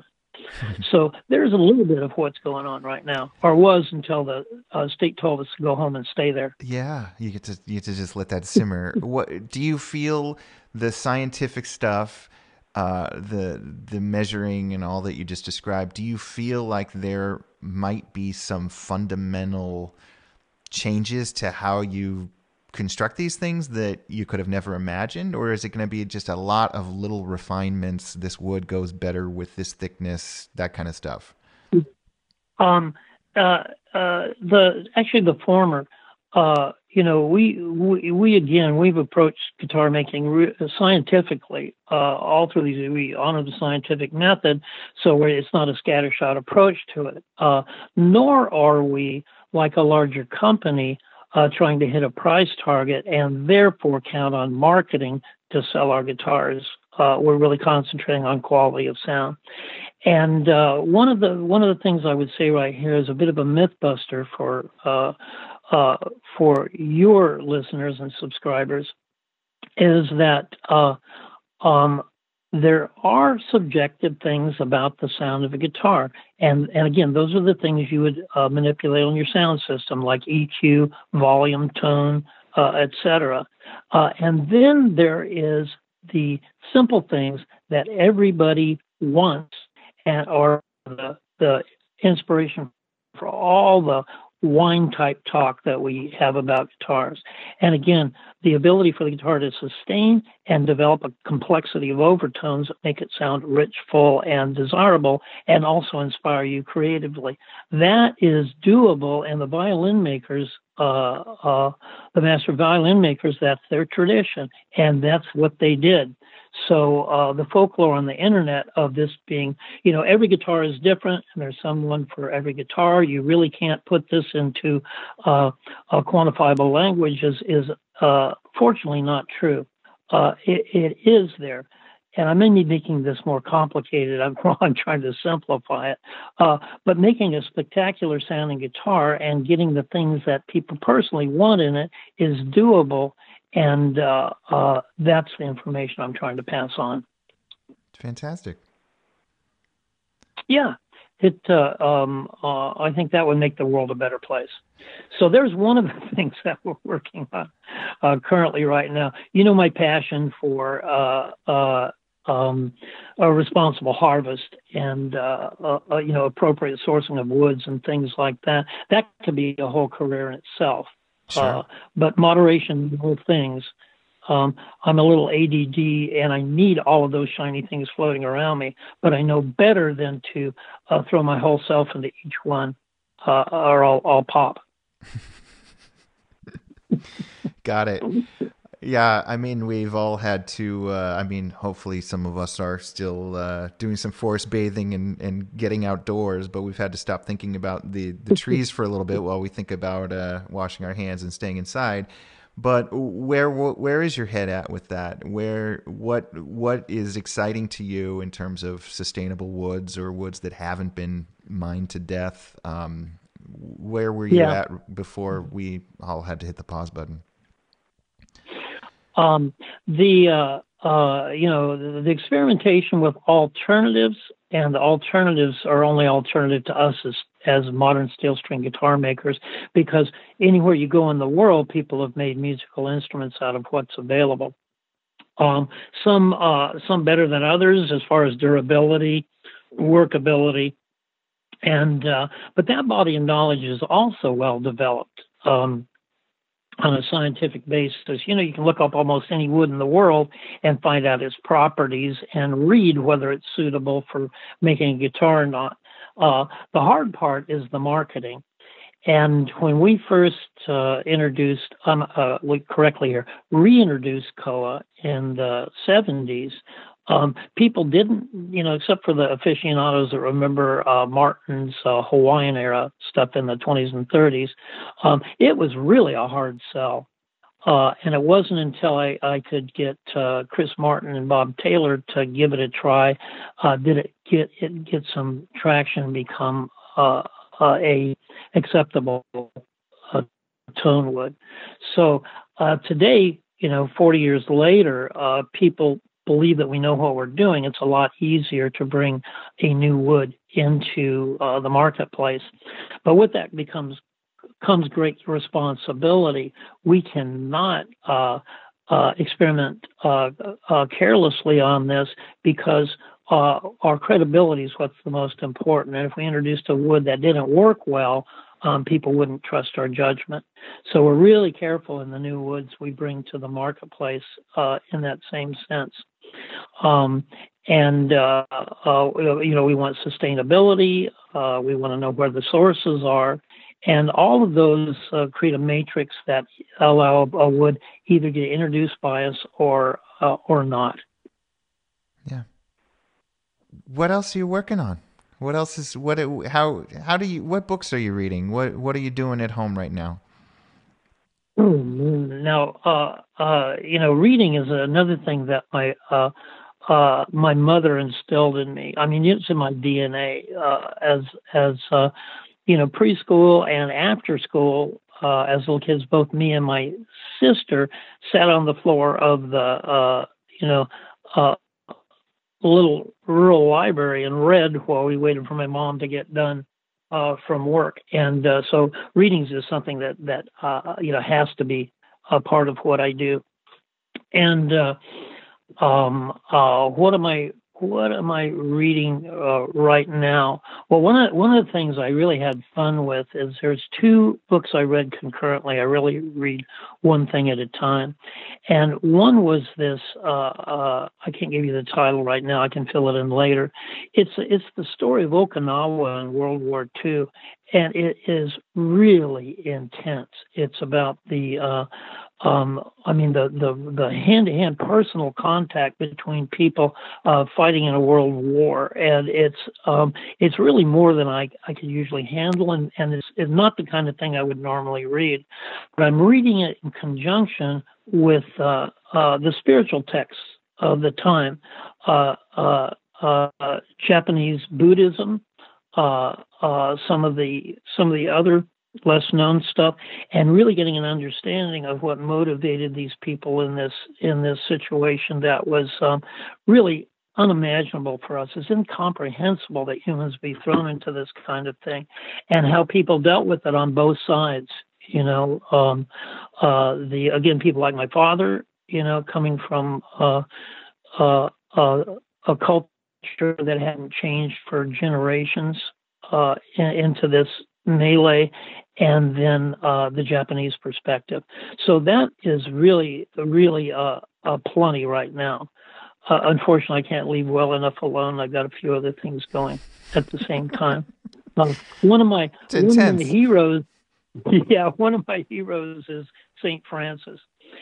So there's a little bit of what's going on right now, or was until the uh, state told us to go home and stay there. Yeah, you get to, you get to just let that simmer. What do you feel the scientific stuff, Uh, the the measuring and all that you just described, do you feel like there might be some fundamental changes to how you construct these things that you could have never imagined? Or is it going to be just a lot of little refinements? This wood goes better with this thickness, that kind of stuff. Um, uh, uh, the actually the former. Uh, you know, we, we, we again, we've approached guitar making re- scientifically, uh, all through these, we honor the scientific method, so it's not a scattershot approach to it. Uh, nor are we, like a larger company, uh, trying to hit a price target and therefore count on marketing to sell our guitars. Uh, we're really concentrating on quality of sound. And uh, one of the one of the things I would say right here is a bit of a myth buster for uh, uh, for your listeners and subscribers, is that uh, um, there are subjective things about the sound of a guitar. And, and again, those are the things you would uh, manipulate on your sound system, like E Q, volume, tone, uh, et cetera. Uh, and then there is the simple things that everybody wants and are the, the inspiration for all the wine type talk that we have about guitars. And again, the ability for the guitar to sustain and develop a complexity of overtones that make it sound rich, full, and desirable, and also inspire you creatively. That is doable, and the violin makers, uh, uh, the master violin makers, that's their tradition, and that's what they did. So uh, the folklore on the internet of this being, you know, every guitar is different, and there's someone for every guitar. You really can't put this into uh, a quantifiable language is, is uh, fortunately not true. Uh, it, it is there. And I may be making this more complicated. I'm, I'm trying to simplify it. Uh, but making a spectacular sounding guitar and getting the things that people personally want in it is doable. And uh, uh, that's the information I'm trying to pass on. Fantastic. Yeah, it. Uh, um, uh, I think that would make the world a better place. So there's one of the things that we're working on uh, currently right now. You know, my passion for uh, uh, um, a responsible harvest and uh, uh, uh, you know, appropriate sourcing of woods and things like that. That could be a whole career in itself. Sure. Uh, but moderation in all things. Um, I'm a little A D D, and I need all of those shiny things floating around me. But I know better than to uh, throw my whole self into each one, uh, or I'll, I'll pop. Got it. Yeah, I mean, we've all had to, uh, I mean, hopefully some of us are still uh, doing some forest bathing and, and getting outdoors, but we've had to stop thinking about the, the trees for a little bit while we think about uh, washing our hands and staying inside. But where where is your head at with that? Where what what is exciting to you in terms of sustainable woods or woods that haven't been mined to death? Um, where were you Yeah. at before we all had to hit the pause button? Um, the uh, uh, you know the, the experimentation with alternatives, and the alternatives are only alternative to us as as modern steel string guitar makers, because anywhere you go in the world, people have made musical instruments out of what's available. Um, some uh, some better than others as far as durability, workability, and uh, but that body of knowledge is also well developed. Um, on a scientific basis. You know, you can look up almost any wood in the world and find out its properties and read whether it's suitable for making a guitar or not. Uh, the hard part is the marketing. And when we first uh, introduced, um, uh, correctly here, reintroduced Koa in the seventies, Um, people didn't, you know, except for the aficionados that remember uh, Martin's uh, Hawaiian era stuff in the twenties and thirties, um, it was really a hard sell. Uh, and it wasn't until I, I could get uh, Chris Martin and Bob Taylor to give it a try, uh, did it get it get some traction and become uh, uh, a acceptable uh, tone wood. So uh, today, you know, forty years later, uh, people believe that we know what we're doing. It's a lot easier to bring a new wood into uh, the marketplace. But with that becomes comes great responsibility. We cannot uh, uh, experiment uh, uh, carelessly on this, because uh, our credibility is what's the most important. And if we introduced a wood that didn't work well, um, people wouldn't trust our judgment. So we're really careful in the new woods we bring to the marketplace uh, in that same sense. Um, and, uh, uh, you know, we want sustainability. Uh, we want to know where the sources are. And all of those uh, create a matrix that allow a wood either get introduced by us or uh, or not. Yeah. What else are you working on? What else is what? How how do you? What books are you reading? What What are you doing at home right now? Now, uh, uh, you know, reading is another thing that my uh, uh, my mother instilled in me. I mean, it's in my D N A uh, as as uh, you know, preschool and after school. Uh, as little kids, both me and my sister sat on the floor of the uh, you know uh, little rural library and read while we waited for my mom to get done uh, from work. And uh, so readings is something that, that uh, you know, has to be a part of what I do. And uh, um, uh, what am I what am I reading uh, right now? Well, one of one of the things I really had fun with is there's two books I read concurrently. I really read one thing at a time, and one was this. Uh, uh, I can't give you the title right now. I can fill it in later. It's it's the story of Okinawa in World War Two, and it is really intense. It's about the uh, Um, I mean, the, the, the hand-to-hand personal contact between people uh, fighting in a world war, and it's um, it's really more than I, I could usually handle, and, and it's, it's not the kind of thing I would normally read. But I'm reading it in conjunction with uh, uh, the spiritual texts of the time, uh, uh, uh, Japanese Buddhism, uh, uh, some of the some of the other less known stuff, and really getting an understanding of what motivated these people in this in this situation that was um, really unimaginable for us. It's incomprehensible that humans be thrown into this kind of thing, and how people dealt with it on both sides. You know, um, uh, the again, people like my father, you know, coming from uh, uh, uh, a culture that hadn't changed for generations uh, in, into this melee, and then uh, the Japanese perspective. So that is really, really uh, uh, plenty right now. Uh, unfortunately, I can't leave well enough alone. I've got a few other things going at the same time. Uh, one of my it's intense. One of my heroes, yeah, one of my heroes is Saint Francis,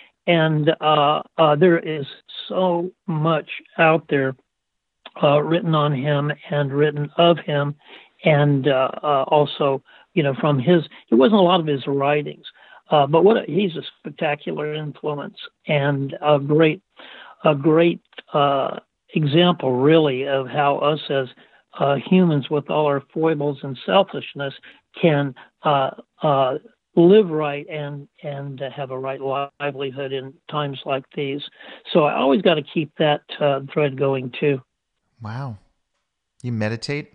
and uh, uh, there is so much out there uh, written on him and written of him. And uh, uh, also, you know, from his, it wasn't a lot of his writings, uh, but what a, he's a spectacular influence and a great, a great uh, example, really, of how us as uh, humans, with all our foibles and selfishness, can uh, uh, live right and and have a right livelihood in times like these. So I always got to keep that uh, thread going too. Wow, you meditate?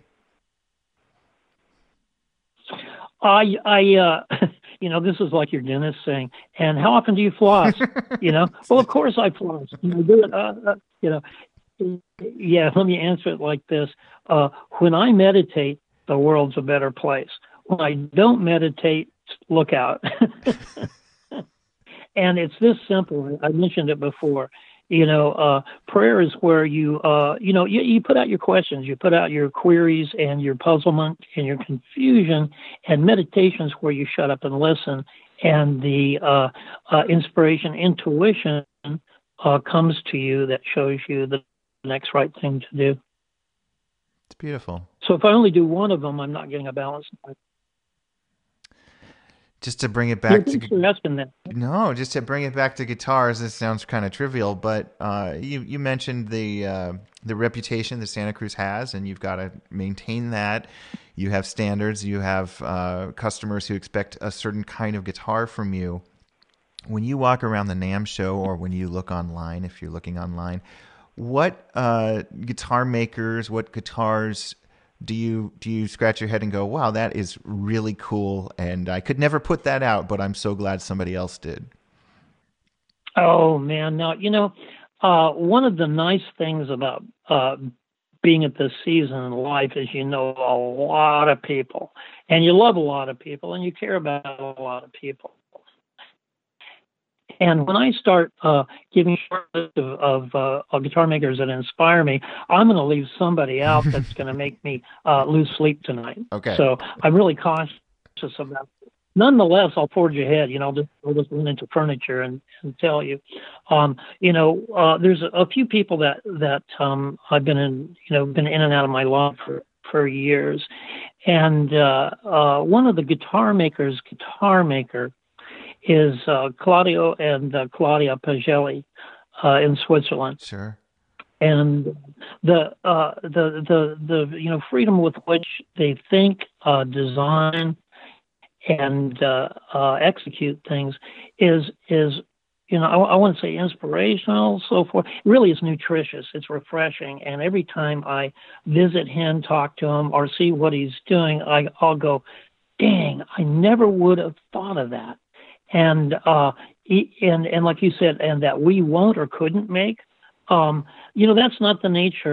I, I, uh, you know, this is like your dentist saying, and how often do you floss? You know, well, of course I floss. You know, do it, uh, uh, you know, yeah, let me answer it like this. Uh, when I meditate, the world's a better place. When I don't meditate, look out. And it's this simple. I mentioned it before. You know, uh, prayer is where you, uh, you know, you, you put out your questions, you put out your queries and your puzzlement and your confusion, and meditation is where you shut up and listen, and the uh, uh, inspiration, intuition uh, comes to you that shows you the next right thing to do. It's beautiful. So if I only do one of them, I'm not getting a balance. Just to bring it back yeah, to no, just to bring it back to guitars. This sounds kind of trivial, but uh, you you mentioned the uh, the reputation that Santa Cruz has, and you've got to maintain that. You have standards. You have uh, customers who expect a certain kind of guitar from you. When you walk around the NAMM show, or when you look online, if you're looking online, what uh, guitar makers, what guitars do you do you scratch your head and go, wow, that is really cool, and I could never put that out, but I'm so glad somebody else did? Oh, man. No, you know, uh, one of the nice things about uh, being at this season in life is you know a lot of people, and you love a lot of people, and you care about a lot of people. And when I start uh, giving a short list of, of, uh, of guitar makers that inspire me, I'm going to leave somebody out that's going to make me uh, lose sleep tonight. Okay. So I'm really cautious about it. Nonetheless, I'll forge ahead. You know, I'll just, I'll just run into furniture and, and tell you. Um, you know, uh, there's a, a few people that that um, I've been in, you know, been in and out of my life for for years, and uh, uh, one of the guitar makers, guitar maker. is uh, Claudio and uh, Claudia Pagelli uh, in Switzerland. Sure. And the uh, the the the you know freedom with which they think, uh, design, and uh, uh, execute things is is you know I, I want to say inspirational, so forth. Really, it's nutritious. It's refreshing. And every time I visit him, talk to him, or see what he's doing, I, I'll go, dang, I never would have thought of that. And uh, and and like you said, and that we won't or couldn't make, um, you know, that's not the nature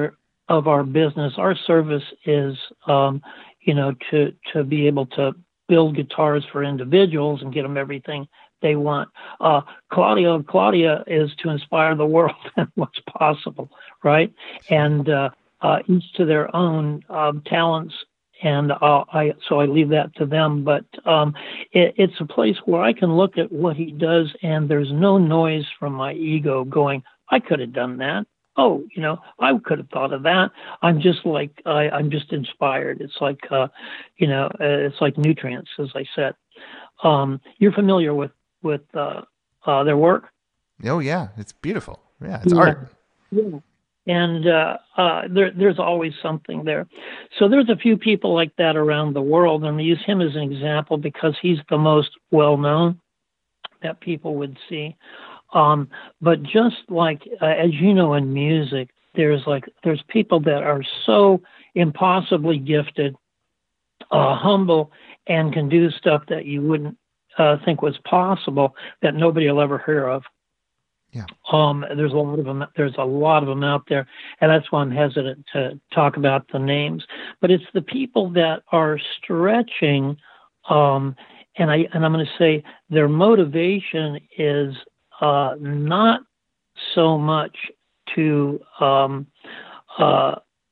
of our business, our service is, um, you know, to to be able to build guitars for individuals and get them everything they want. Uh, Claudio, Claudia is to inspire the world and what's possible, right? And uh, uh, each to their own um, talents. And uh, I, so I leave that to them. But um, it, it's a place where I can look at what he does, and there's no noise from my ego going, I could have done that. Oh, you know, I could have thought of that. I'm just like, I, I'm just inspired. It's like, uh, you know, uh, it's like nutrients, as I said. Um, you're familiar with, with uh, uh, their work? Oh, yeah. It's beautiful. Yeah, it's yeah. art. Yeah. And uh, uh, there, there's always something there. So there's a few people like that around the world, and I use him as an example because he's the most well-known that people would see. Um, but just like, uh, as you know, in music, there's like, there's people that are so impossibly gifted, uh, humble, and can do stuff that you wouldn't uh, think was possible that nobody will ever hear of. Yeah. Um, there's a lot of them. There's a lot of them out there, and that's why I'm hesitant to talk about the names. But it's the people that are stretching, um, and I and I'm going to say their motivation is uh, not so much to um, uh,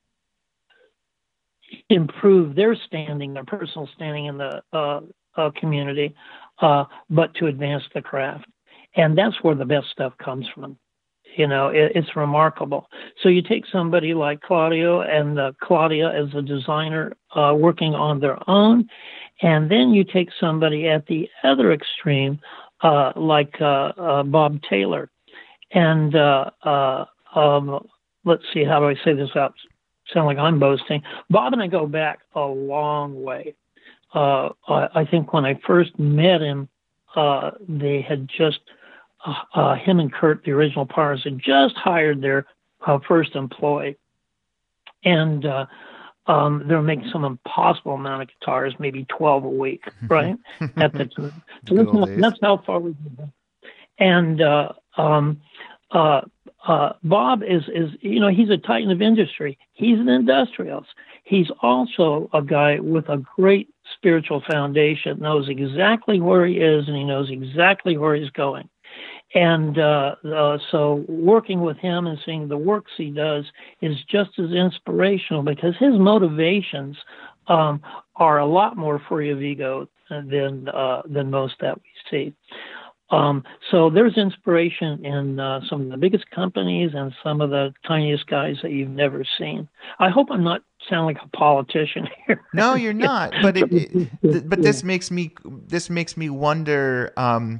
improve their standing, their personal standing in the uh, uh, community, uh, but to advance the craft. And that's where the best stuff comes from. You know, it, it's remarkable. So you take somebody like Claudio and uh, Claudia as a designer uh, working on their own, and then you take somebody at the other extreme, uh, like uh, uh, Bob Taylor. And uh, uh, um, let's see, how do I say this without sound like I'm boasting? Bob and I go back a long way. Uh, I, I think when I first met him, uh, they had just Uh, uh, him and Kurt, the original partners, had just hired their uh, first employee, and uh, um, they were making some impossible amount of guitars, maybe twelve a week, right? At the time. So that's how, that's how far we've been. And uh, um, uh, uh, Bob is, is, you know, he's a titan of industry. He's an industrialist. He's also a guy with a great spiritual foundation, knows exactly where he is, and he knows exactly where he's going. And uh, uh, so working with him and seeing the works he does is just as inspirational because his motivations um, are a lot more free of ego than uh, than most that we see. Um, so there's inspiration in uh, some of the biggest companies and some of the tiniest guys that you've never seen. I hope I'm not sound like a politician here. No, you're not. But it, it but this makes me this makes me wonder. Um,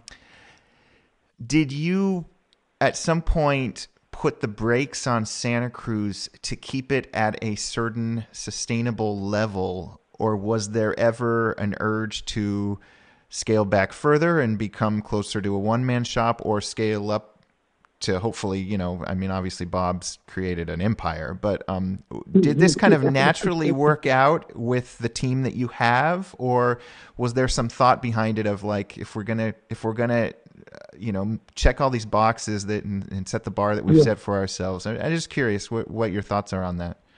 Did you, at some point, put the brakes on Santa Cruz to keep it at a certain sustainable level, or was there ever an urge to scale back further and become closer to a one-man shop, or scale up to hopefully, you know, I mean, obviously Bob's created an empire, but um, did this kind of naturally work out with the team that you have, or was there some thought behind it of like, if we're gonna, if we're gonna, you know, check all these boxes that and, and set the bar that we've yeah. set for ourselves? I, I'm just curious what, what your thoughts are on that.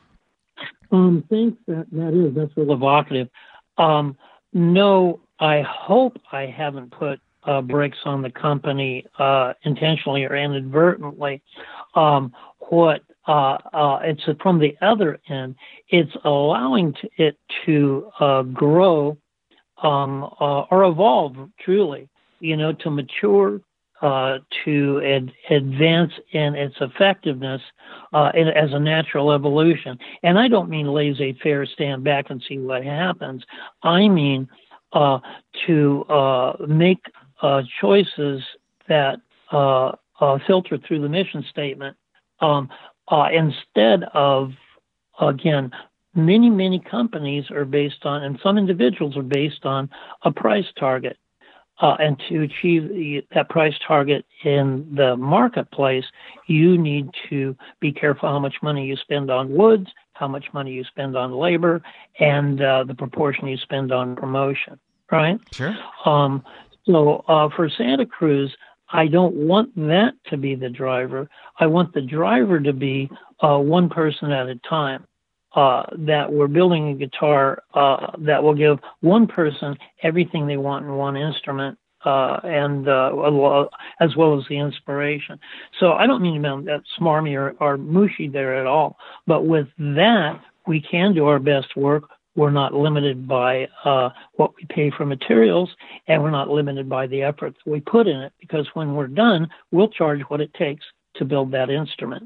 Um, thanks. That, that is, that's real evocative. Um, no, I hope I haven't put uh, brakes on the company uh, intentionally or inadvertently. Um, what uh, uh, it's from the other end, it's allowing to, it to uh, grow um, uh, or evolve truly. You know, to mature, uh, to ad- advance in its effectiveness uh, in, as a natural evolution. And I don't mean laissez-faire, stand back and see what happens. I mean uh, to uh, make uh, choices that uh, uh, filter through the mission statement um, uh, instead of, again, many, many companies are based on, and some individuals are based on a price target. Uh, and to achieve the, that price target in the marketplace, you need to be careful how much money you spend on woods, how much money you spend on labor, and uh, the proportion you spend on promotion, right? Sure. Um, so uh, for Santa Cruz, I don't want that to be the driver. I want the driver to be uh, one person at a time. Uh, that we're building a guitar uh, that will give one person everything they want in one instrument, uh, and uh, as well as the inspiration. So I don't mean to be that smarmy or, or mushy there at all, but with that, we can do our best work. We're not limited by uh, what we pay for materials, and we're not limited by the effort that we put in it, because when we're done, we'll charge what it takes to build that instrument.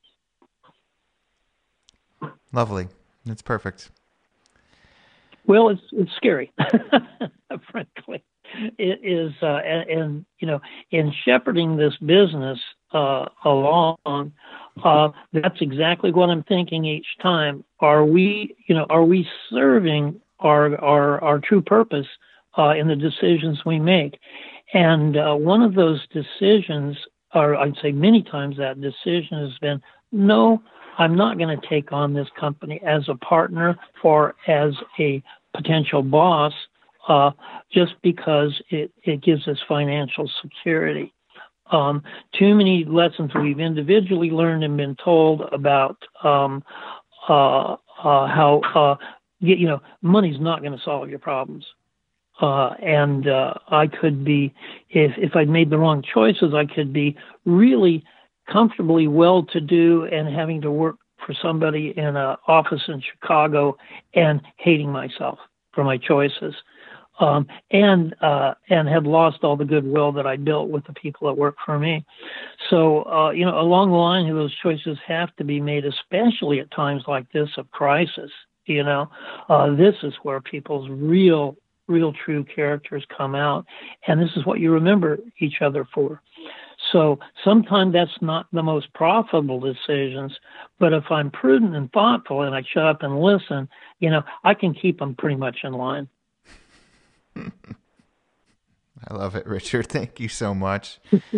Lovely. That's perfect. Well, it's it's scary, frankly. It is, uh, and, and, you know, in shepherding this business uh, along, uh, that's exactly what I'm thinking each time. Are we, you know, are we serving our our, our true purpose uh, in the decisions we make? And uh, one of those decisions, or I'd say many times that decision has been, no, I'm not going to take on this company as a partner or as a potential boss uh, just because it, it gives us financial security. Um, too many lessons we've individually learned and been told about um, uh, uh, how, uh, you know, money's not going to solve your problems. Uh, and uh, I could be, if, if I'd made the wrong choices, I could be really comfortably well-to-do and having to work for somebody in an office in Chicago and hating myself for my choices, um, and uh, and have lost all the goodwill that I built with the people that work for me. So, uh, you know, along the line, those choices have to be made, especially at times like this of crisis. You know, uh, this is where people's real, real true characters come out, and this is what you remember each other for. So sometimes that's not the most profitable decisions, but if I'm prudent and thoughtful and I shut up and listen, you know, I can keep them pretty much in line. I love it, Richard. Thank you so much.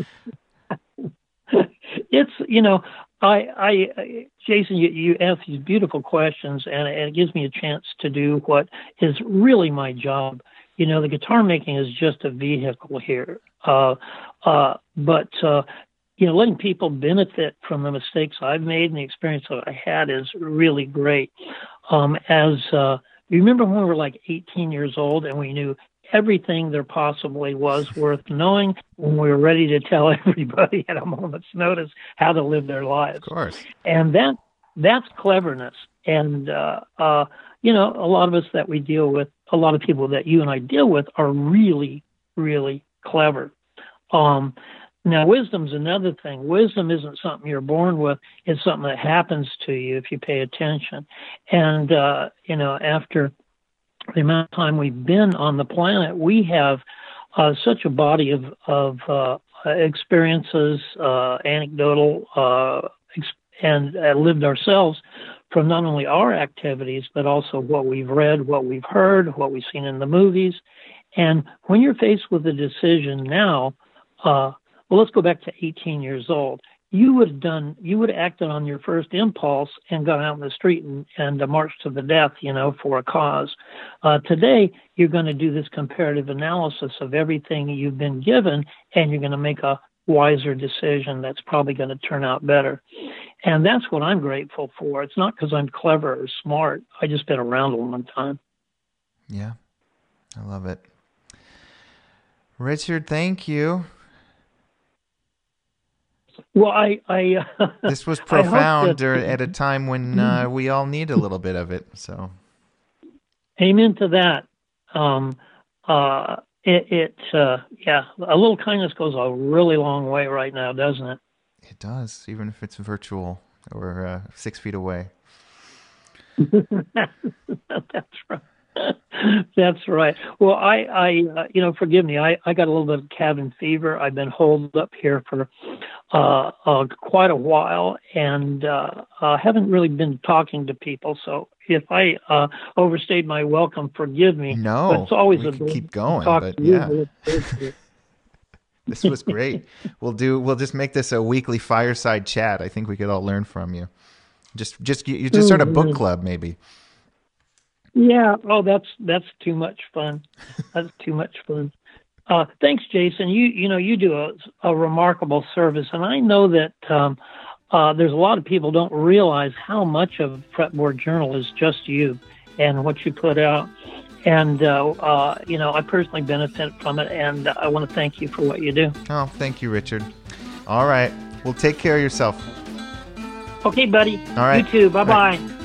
It's, you know, I, I, Jason, you, you ask these beautiful questions, and it gives me a chance to do what is really my job. You know, the guitar making is just a vehicle here. Uh, uh, but, uh, you know, letting people benefit from the mistakes I've made and the experience that I had is really great. Um, as, uh, you remember when we were like eighteen years old and we knew everything there possibly was worth knowing, when we were ready to tell everybody at a moment's notice how to live their lives. Of course. And that, that's cleverness. And, uh, uh, you know, a lot of us that we deal with, a lot of people that you and I deal with are really, really clever. Um, now, wisdom's another thing. Wisdom isn't something you're born with. It's something that happens to you if you pay attention. And, uh, you know, after the amount of time we've been on the planet, we have uh, such a body of, of uh, experiences, uh, anecdotal, uh, ex- and uh, lived ourselves from not only our activities, but also what we've read, what we've heard, what we've seen in the movies. And when you're faced with a decision now, uh, well, let's go back to eighteen years old. You would have done, you would have acted on your first impulse and gone out in the street and, and uh, marched to the death, you know, for a cause. Uh, today, you're going to do this comparative analysis of everything you've been given, and you're going to make a wiser decision that's probably going to turn out better. And that's what I'm grateful for. It's not because I'm clever or smart. I just been around a long time. Yeah, I love it. Richard, thank you. Well, I, I uh, this was profound that, at a time when uh, we all need a little bit of it. So, amen to that. Um, uh, it, it uh, yeah, a little kindness goes a really long way right now, doesn't it? It does, even if it's virtual or uh, six feet away. That's right. That's right. Well, I, I, uh, you know, forgive me. I, I got a little bit of cabin fever. I've been holed up here for uh, uh, quite a while, and uh, uh, haven't really been talking to people. So if I uh, overstayed my welcome, forgive me. No, but it's always we a can keep going. Talk But to yeah, you. this was great. We'll do. We'll just make this a weekly fireside chat. I think we could all learn from you. Just, just you just start a book club, maybe. Yeah. Oh, that's that's too much fun. That's too much fun. Uh, thanks, Jason. You you know you do a, a remarkable service, and I know that um, uh, there's a lot of people don't realize how much of Fretboard Journal is just you and what you put out. And uh, uh, you know, I personally benefit from it, and I want to thank you for what you do. Oh, thank you, Richard. All right, well, take care of yourself. Okay, buddy. All right. You too. Bye bye.